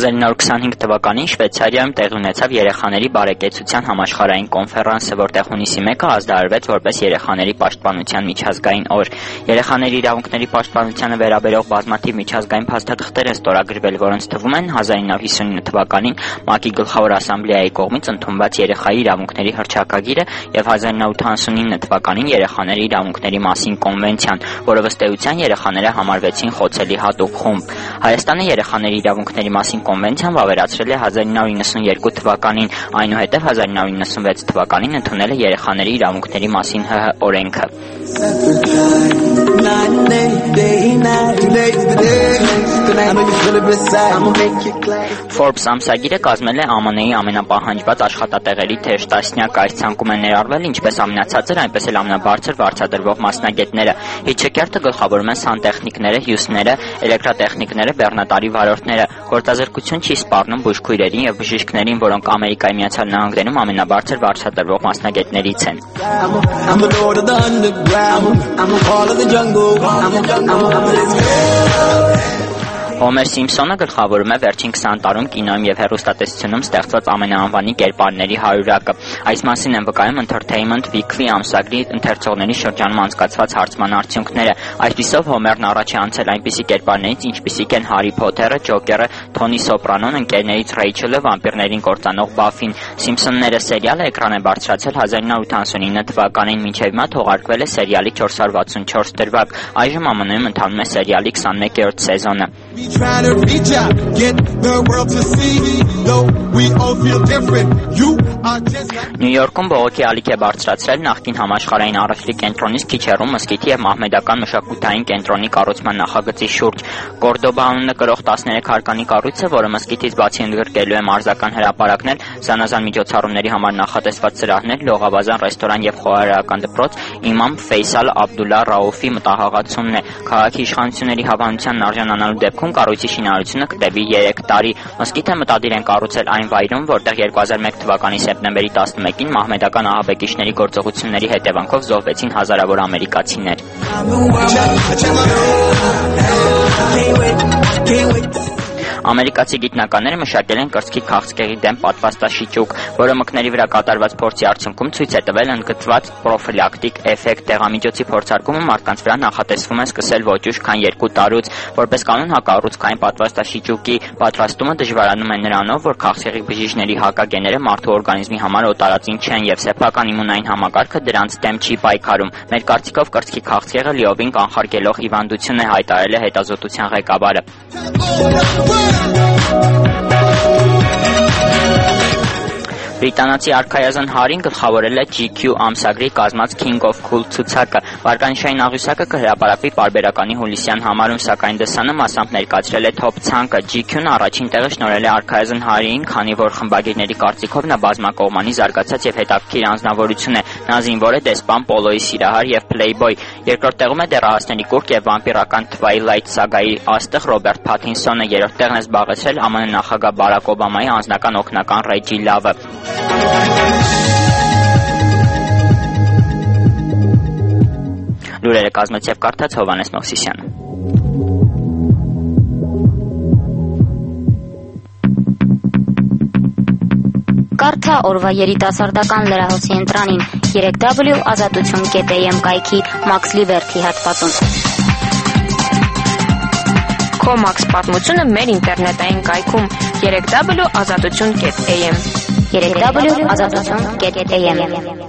հազար իննսուն քսանհինգ թվականին Շվեյցարիայում տեղի ունեցավ երեխաների բարեկեցության համաշխարհային կոնֆերանսը, որտեղ հունիսի մեկը ազդարարվեց որպես երեխաների պաշտպանության միջազգային օր։ Երեխաների իրավունքների պաշտպանությանը վերաբերող բազմաթիվ միջազգային փաստաթղթեր են ստորագրվել, որոնց թվում են հազար իննսուն հիսունինը թվականին ՄԱԿ-ի գլխավոր ասամբլեայի կողմից ընդունված երեխայի իրավունքների հռչակագիրը եւ հազար իննսուն ութանասունինը թվականին երեխաների իրավունքների մասին կոնվենցիան, որով ըստ էության երեխաները համարվեցին խոցելի հատուկ խումբ։ Հայաստանը երեխաների իրավունքների մասին կոնվենցիան վավերացրել է հազար իննսուն նվաթ թվականին, այնուհետև հազար իննսուն նվաթ թվականին ընդունել է երեխաների իրավունքների մասին ՀՀ օրենքը։ Forbes ամսագիրը կազմել է ԱՄՆ-ի ամենապահանջված աշխատատեղերի թեժ տասնյակը։ Այս ցանկում են ներառվել ինչպես ամենացածր, այնպես էլ ամենաբարձր վարձատրվող մասնագետները։ Հիչեկերտը գլխավորում են սանտեխնիկները, հյուսները, էլեկտրատեխնիկները, բեռնատարի վարորդները։ Գործազրկություն չի սպառնում բուժքույրերին եւ բժիշկներին, որոնք Ամերիկայի Միացյալ Նահանգներում ամենաբարձր վարձատրվող մասնագետներից են։ Հոմեր Սիմփսոնը գլխավորում է վերջին քսան տարում կինոյում եւ հեռուստատեսությունում ստեղծված ամենաանվանի կերպարների հարյուրակը։ Այս մասին են վկայում Entertainment Weekly ամսագրի ընթերցողների շրջանում անցկացված հարցման արդյունքները։ Այսպիսով Հոմերն առաջ է անցել այնպիսի կերպարներից, ինչպիսիք են Հարի Փոթերը, Ջոկերը, Թոնի Սոպրանոն, ընկերներից Ռեյչելը, վամպիրներին կործանող Բաֆին։ Սիմփսոնները սերիալը էկրան է բարձրացել հազար իննսուն ութանասունինը թվականին, մինչև հիմա թողարկվել է սերիալի չորս հարյուր վաթսունչորս դրվագ։ Այժմ ԱՄՆ-ում ընթանում է սերիալի քսանմեկերորդ սեզոնը։ Trying to reach out, get the world to see, though we all feel different. You are just like Նյու Յորքում բողոքի ալիք է բարձրացրել նախկին համաշխարհային առևտրի կենտրոնից քիչ հեռու մզկիթի եւ մահմեդական մշակութային կենտրոնի կառուցման նախագծի շուրջ։ Կորդոբա անունը կրող տասներեք հարկանի կառույցը, որը մզկիթից բացի ընդգրկելու է մարզական հրապարակներ, զանազան միջոցառումների համար նախատեսված սրահներ, լողավազան, ռեստորան եւ խոհարարական դպրոց, իմամ Ֆեյսալ Աբդուլլա Ռաուֆի մտահաղացումն է։ Քաղաքի իշխանությունների հավանությանն արժանանալու դեպքում կառույցի շինարարությունը կտևի երեք տարի։ Մզկիթը մտադիր են կառուցել այն վայրում, որտեղ երկու հազար մեկ թվականի սեպտեմբերի տասնմեկին մահմեդական ահաբեկիչների գործողությունների հետևանքով զոհվեցին հազարավոր ամերիկացիներ։ Ամերիկացի գիտնականները մշակել են կրծքի քաղցկեղի դեմ պատվաստաշիճուկ, որը մկների վրա կատարված փորձի արդյունքում ցույց է տվել ընդգծված պրոֆիլակտիկ էֆեկտ։ Դեղամիջոցի փորձարկումը մարդկանց վրա նախատեսվում է սկսել ոչ ուշ, քան երկու տարուց։ Որպես կանոն հակառուցքային պատվաստաշիճուկի պատրաստումը դժվարանում է նրանով, որ քաղցկեղի բջիջների հակագեները մարդու օրգանիզմի համար օտարածին չեն եւ սեփական իմունային համակարգը դրանց դեմ չի պայքարում։ Մեր կարծիքով կրծքի քաղցկեղը լիովին կանխարգելող հիվանդություն է, հայտարարել է հետազոտության ղեկավարը։ Բրիտանացի արքայազն Հարին գլխավորել է G Q ամսագրի կազմած King of Cool ցուցակը։ Վարկանիշային աղյուսակը կհրապարակվի պարբերականի հուլիսյան համարում, սակայն դեսանը մասամբ ներկայացրել է թոփ ցանկը։ G Q-ն առաջին տեղը շնորհել է արքայազն Հարիին, քանի որ խմբագիրների կարծիքով նա բազմակողմանի զարգացած եւ հետաքրքիր անձնավորություն է։ Նա զինվոր է, դեսպան, պոլոյի սիրահար եւ փլեյբոյ։ Երկրորդ տեղում է դեռահասների կուրք եւ վամպիրական Twilight սագայի աստղ Ռոբերտ Փաթինսոնը։ Երրորդ տեղն է զբաղեցրել ԱՄՆ նախագահ Բարակ Օբամայի անձնական օգնական Ռեջի Լավը։ Լուրերը կազմեց եւ կարդաց Հովանես Մովսիսյանը։ Կարդա օրվա երիտասարդական լրահոսի ընտրանին երեք w ազատություն կետ am կայքի Max Liberty հատվածում։ Քո Max պատմությունը մեր ինտերնետային կայքում երեք w ազատություն կետ am երեք w ազատություն կետ am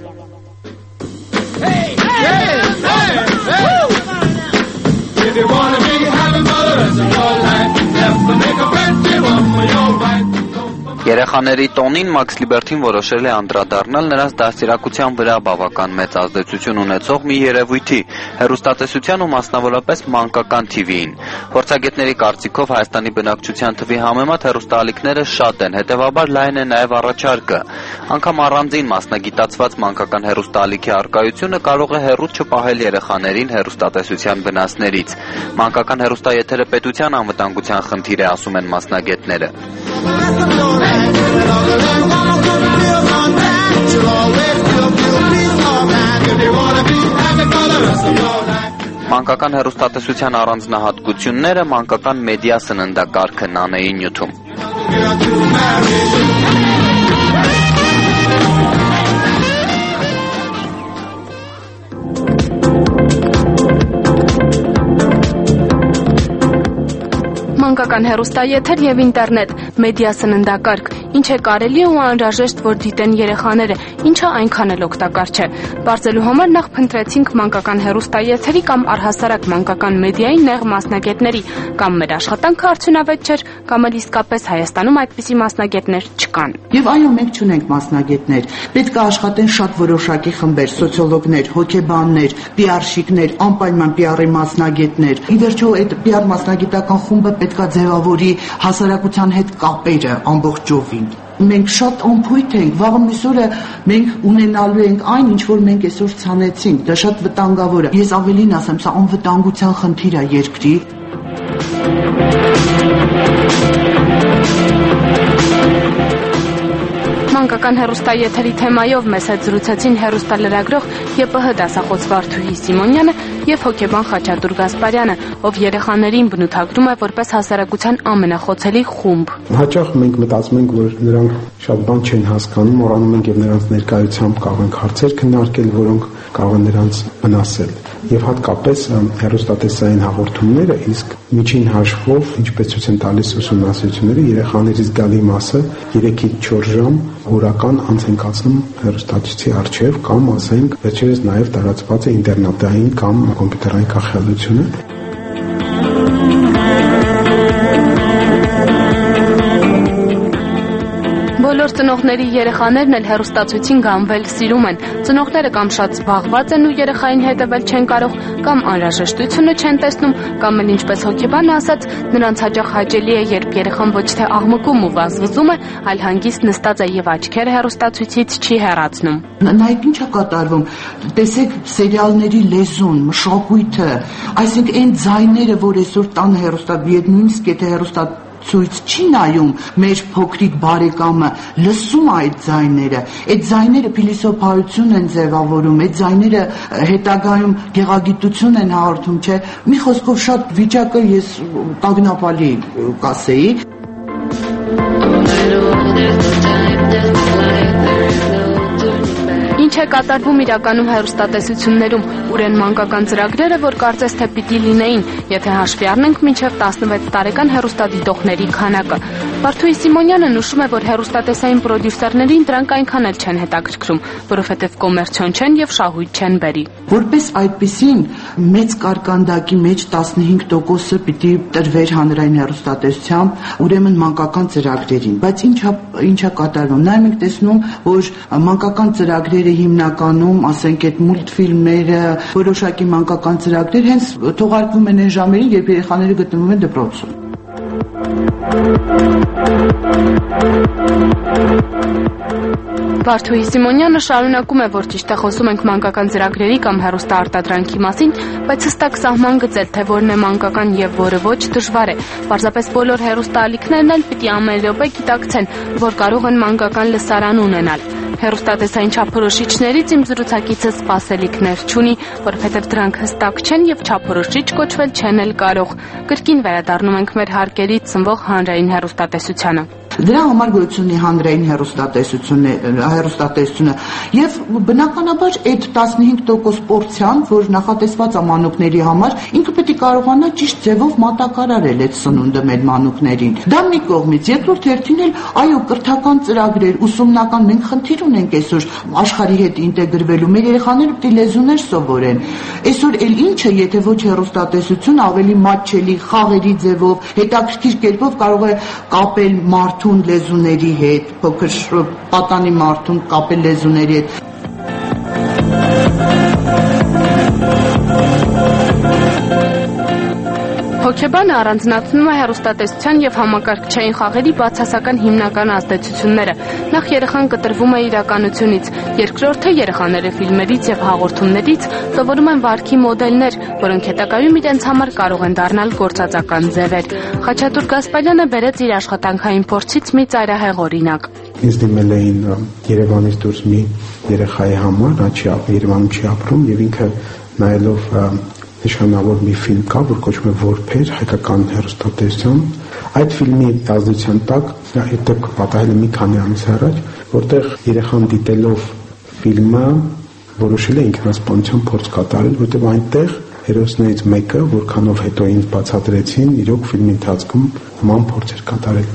If you wanna be having fun the rest of your life, never make a friendship for your right. Երեխաների տոնին Max Liberty-ն որոշել է անդրադառնալ նրանց դաստիարակության վրա բավական մեծ ազդեցություն ունեցող մի երևույթի՝ հեռուստատեսության ու մասնավորապես մանկական T V-ին։ Փորձագետների կարծիքով Հայաստանի բնակչության թվի համեմատ հեռուստաալիքները շատ են, հետևաբար լայն է նաև առաջարկը։ Անգամ առանձին մասնագիտացված մանկական հեռուստաալիքի առկայությունը կարող է հեռու չպահել երեխաներին հեռուստատեսության վնասներից։ Մանկական հեռուստաեթերը պետության անվտանգության խնդիր է, ասում են մասնագետները։ Մանկական հեռուստատեսության առանձնահատկությունները մանկական մեդիա սննդակարգն անեին նյութում։ Մանկական հեռուստաեթեր եւ ինտերնետ, մեդիա սննդակարգ, ինչ է կարելի ու անհրաժեշտ, որ դիտեն երեխաները, ինչը այնքան էլ օգտակար չէ։ Բարձելու համար նախ փնտրեցինք մանկական հեռուստաեթերի կամ առհասարակ մանկական մեդիայի նեղ մասնագետների, կամ մեր աշխատանքը արդյունավետ չէր, կամ էլ իսկապես Հայաստանում այդպիսի մասնագետներ չկան։ Եվ այո, մենք չունենք մասնագետներ։ Պետք է աշխատեն շատ որոշակի խմբեր, սոցիոլոգներ, հոգեբաններ, պիարշիկներ, անպայման պիարի մասնագետներ։ Ի վերջո այդ պիար մասնագիտական խումբը պետք է ձևավորի հասարակության հետ կապերը ամբողջովին։ Մենք շատ անփույթ ենք, վաղը մյուս օրը մենք ունենալու ենք այն, ինչ որ մենք այսօր ցանեցինք, դա շատ վտանգավոր է։ Ես ավելին ասեմ, սա անվտանգության խնդիր է երկրի։ Մանկական հեռուստաեթերի թեմայով մեզ հետ զրուցեցին հեռուստալրագրող ԵՊՀ դասախոս Վարդուհի Սիմոնյանը եւ հոգեբան Խաչատուր Գասպարյանը, ով երեխաներին բնութագրում է որպես հասարակության ամենախոցելի խումբ։ Հաճախ մենք մտածում ենք, որ նրանք շատ բան չեն հասկանում, մոռանում ենք եւ նրանց ներկայությամբ կարող ենք հարցեր քննարկել, որոնք կարող են նրանց վնասել։ Եվ հատկապես հեռուստատեսային հաղորդումները, իսկ միջին հաշվով, ինչպես ցույց են տալիս ուսումնասիրությունները, երեխաների զգալի մասը երեքից չորս ժամ օրական անց են կացնում հեռուստացույցի առջև, կամ ասենք վերջերս նաև տարածված է ինտերնետային կամ կոմպյուտերային կախելությունը։ Բոլոր ծնողների երեխաներն էլ հեռուստացույցին գանվել սիրում են։ Ծնողները կամ շատ զբաղված են ու երեխային հետևել չեն կարող, կամ անհրաժեշտությունը չեն տեսնում, կամ էլ ինչպես հոգեբանը ասաց, նրանց հաճախ հաճելի է, երբ երեխան ոչ թե աղմկում ու վազվզում է, այլ հանգիստ նստած է եւ աչքերը հեռուստացույցից չի հեռացնում։ Նայեք ինչ է կատարվում։ Տեսեք սերիալների լեզուն, մշակույթը, այսինքն այն ձայները, որ այսօր տան հեռուստա, եւ նույնիսկ եթե հեռուստա ցույց չի նայում, մեր փոքրիկ բարեկամը լսում է այդ ձայները, այդ ձայները փիլիսոփայություն են ձևավորում, այդ ձայները հետագայում գեղագիտություն են հաղորդում, չէ՞։ Մի խոսքով շատ վիճակը ես տագնապալի կասեի։ Ինչ է կատարվում իրականում հեռուստատեսություններում, ուր են մանկական ծրագրերը, որ կարծես թե պիտի լինեին, եթե հաշվի առնենք մինչև տասնվեց տարեկան հեռուստադիտողների քանակը։ Վարդուհի Սիմոնյանը նշում է, որ հեռուստատեսային պրոդյուսերներին դրանք այնքան էլ չեն հետաքրքրում, որովհետև կոմերցիոն չեն եւ շահույթ չեն բերի։ Որպես այդպիսին մեծ կարկանդակի մեջ տասնհինգ տոկոսը պիտի տրվեր հանրային հեռուստատեսությամբ, ուրեմն մանկական ծրագրերին, բայց ինչա ինչա կատարվում։ Նայ մենք տեսնում, որ մանկական ծրագրերը հիմնականում, ասենք այդ մուլտֆիլմերը, որոշակի մանկական ծրագրեր հենց թողարկվում են այն ժամերին, երբ երեխաները գտնվում են դպրոցում։ Վարդուհի Սիմոնյանը շարունակում է, որ ճիշտ է խոսում ենք մանկական ծրագրերի կամ հեռուստաարտադրանքի մասին, բայց հստակ սահման գծել, թե որն է մանկական եւ որը ոչ, դժվար է։ Պարզապես բոլոր հեռուստաալիքներն էլ պիտի ամեն րոպե գիտակցեն, որ կարող են մանկական լսարան ունենալ։ Հեռուստատեսային չափորոշիչներից իմ զրուցակիցը սպասելիքներ չունի, որովհետև դրանք հստակ չեն եւ չափորոշիչ կոչվել չեն էլ կարող։ Կրկին վերադառնում ենք մեր հարկերից ծնվող հանրային հեռուստատեսությանը։ Դրա համար գոյություն ունի հանրային հեռուստատեսությունը, հեռուստատեսությունը եւ բնականաբար այդ տասնհինգ տոկոս պորցիան, որ նախատեսված է մանուկների համար, ինքը պետք է կարողանա ճիշտ ձևով մատակարարել այդ սնունդը մեր մանուկներին։ Դա մի կողմից, երկրորդ հերթին էլ այո, կրթական ծրագրեր, ուսումնական, մենք խնդիր ունենք այսօր աշխարհի հետ ինտեգրվելու, մեր երեխաները պետք է լեզուներ սովորեն։ Այսօր էլ ինչը, եթե ոչ հեռուստատեսություն, ավելի մատչելի խաղերի ձևով, հետաքրքիր կերպով կարող է կապել մարդ լեզուների հետ, փոքր պատանի մարդուն կապել լեզուների հետ։ Հոգեբանը առանձնացնում է հեռուստատեսության եւ համակարգչային խաղերի բացասական հիմնական ազդեցությունները։ Նախ երեխան կտրվում է իրականությունից, երկրորդը երեխաները ֆիլմերից եւ հաղորդումներից սովորում են վարքի մոդելներ, որոնք հետագայում իրենց համար կարող են դառնալ գործածական ձևեր։ Խաչատուր Գասպարյանը բերեց իր աշխատանքային փորձից մի ծայրահեղ օրինակ։ Ինձ դիմել էին Երևանից դուրս մի երեխայի համար, նա չի Երևանում չի ապրում եւ ինքը նայելով նշանավոր մի ֆիլմ կա, որ կոչվում է Որբեր, հայկական հեռուստատեսություն, Այդ ֆիլմի ազդեցության տակ այդ դեպքը պատահել է մի քանի ամիս առաջ, որտեղ երեխան դիտելով ֆիլմը որոշել է ինքնասպանության փորձ կատարել, որտեղ այնտեղ հերոսներից մեկը, որքանով հետո ինձ բացատրեցին, իրոք ֆիլմի ընթացքում նման փորձ էր կատարել։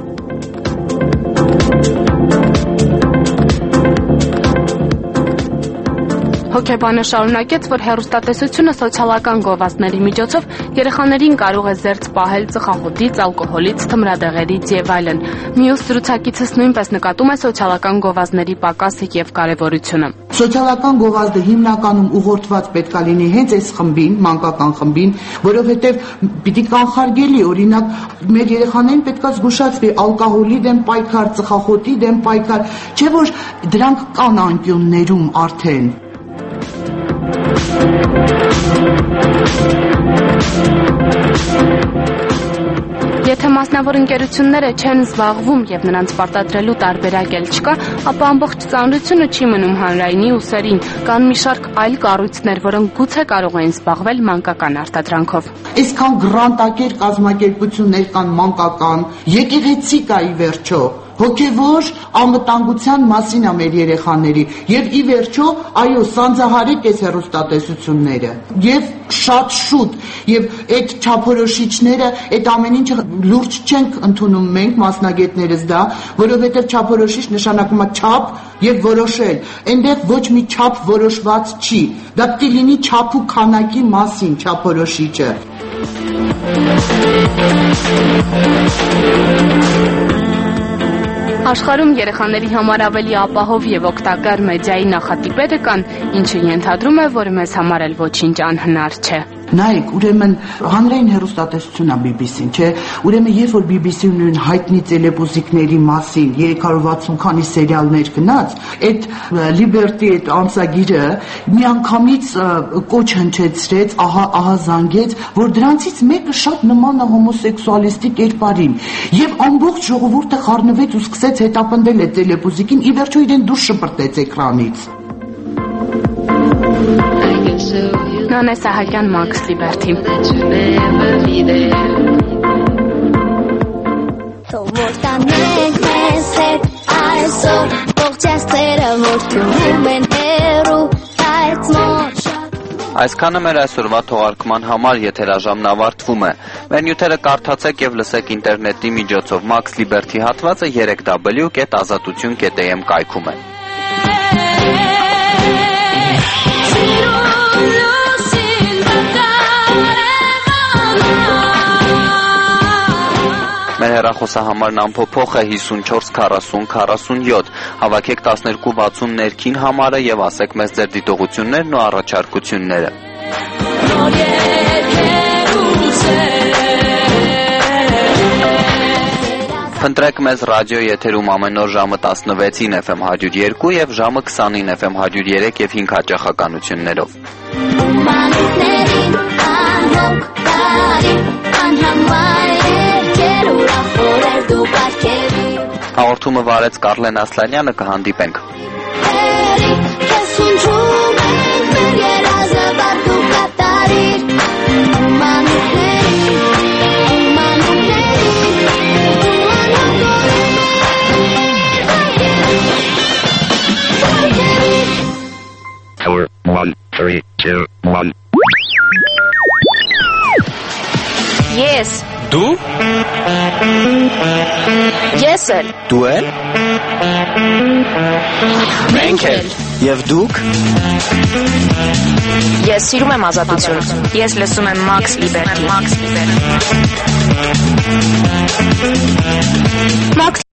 Հոգեբանը շարունակեց, որ հեռուստատեսությունը սոցիալական գովազդների միջոցով երեխաներին կարող է զերծ պահել ծխախոտից, ալկոհոլից, թմրադեղերից եւ այլն։ Մյուս զրուցակիցս նույնպես նկատում է սոցիալական գովազդների պակասը եւ կարեւորությունը։ Սոցիալական գովազդը հիմնականում ուղղորդված պետք է լինի հենց այս խմբին, մանկական խմբին, որովհետեւ պիտի կանխարգելի, օրինակ, մեր երեխաներին պետք է զգուշացվի ալկոհոլի դեմ պայքար, ծխախոտի դեմ պայքար, չէ՞ որ դրանք կան անկյուններում արդեն։ Եթե մասնավոր ընկերությունները չեն զբաղվում եւ նրանց պարտադրելու տարբերակ էլ չկա, ապա ամբողջ ծանրությունը չի մնում հանրայինի ուսերին, կան մի շարք այլ կառույցներ, որոնք գուցե կարող են զբաղվել մանկական արտադրանքով։ Այսքան գրանտակեր կազմակերպություններ կան մանկական, եկեղեցի կա ի վերջո, հոգևոր անվտանգության մասին է մեր երեխաների եւ ի վերջո, այո, սանձահարեք այս հեռուստատեսությունները եւ շատ շուտ եւ այդ չափորոշիչները, այդ ամեն ինչը լուրջ չենք ընդունում մենք մասնագետներս դա, որովհետեւ չափորոշիչ նշանակում է չափ եւ որոշել։ Այնտեղ ոչ մի չափ որոշված չի։ Դա պիտի լինի չափ ու քանակի մասին չափորոշիչը։ Աշխարհում երեխաների համար ավելի ապահով եւ օգտակար մեդիայի նախատիպերը կան, ինչը ենթադրում է, որ մեզ համար էլ ոչինչ անհնար չէ։ Նայեք, ուրեմն հանրային հեռուստատեսությունն է բի բի սին, չէ՞։ Ուրեմն երբ որ բի բի սի ունեն հայտնի տելեպոզիկների մասին երեք հարյուր վաթսուն քանի սերիալներ գնաց, այդ Liberty այդ ամսագիրը միանգամից կոչ հնչեցրեց, ահա ահա զանգեց, որ դրանցից մեկը շատ նման է հոմոսեքսուալիստի կերպարին, եւ ամբողջ ժողովուրդը խառնվեց ու սկսեց հետապնդել այդ տելեպոզիկին, ի վերջո իրեն դուրս շպրտեց էկրանից։ Նանե Սահակյան, Max Liberty։ Թող որ տանենք մեզ հետ այսօր, ողջ աստղերը որ թվում են հեռու, այդ մոտ շատ։ Այսքանը մեր այսօրվա թողարկման համար եթերաժամն ավարտվում է։ Մեր նյութերը կարդացեք եւ լսեք ինտերնետի միջոցով։ Max Liberty հատվածը երեք w կետ ազատություն կետ am կայքում է։ Մեր հեռախոսահամարն ամփոփող է հիսունչորս քառասուն քառասունյոթ։ Հավաքեք տասներկու վաթսուն ներքին համարը եւ ասեք մեզ ձեր դիտողություններն ու առաջարկությունները։ Փնտրեք մեզ ռադիո եթերում ամեն օր ժամը տասնվեցին Էֆ Էմ հարյուր երկու եւ ժամը քսանին Էֆ Էմ հարյուր երեք եւ հինգ հաճախականություններով։ Հաղորդումը վարեց Կարլեն Ասլանյանը, կհանդիպենք։ Four, one, three, two, one. Yes. Դու? Ես էլ։ Դու էլ։ Մենք էլ։ Եվ դուք։ Ես սիրում եմ ազատություն։ Ես լսում եմ Max Liberty։ Max Liberty։ Max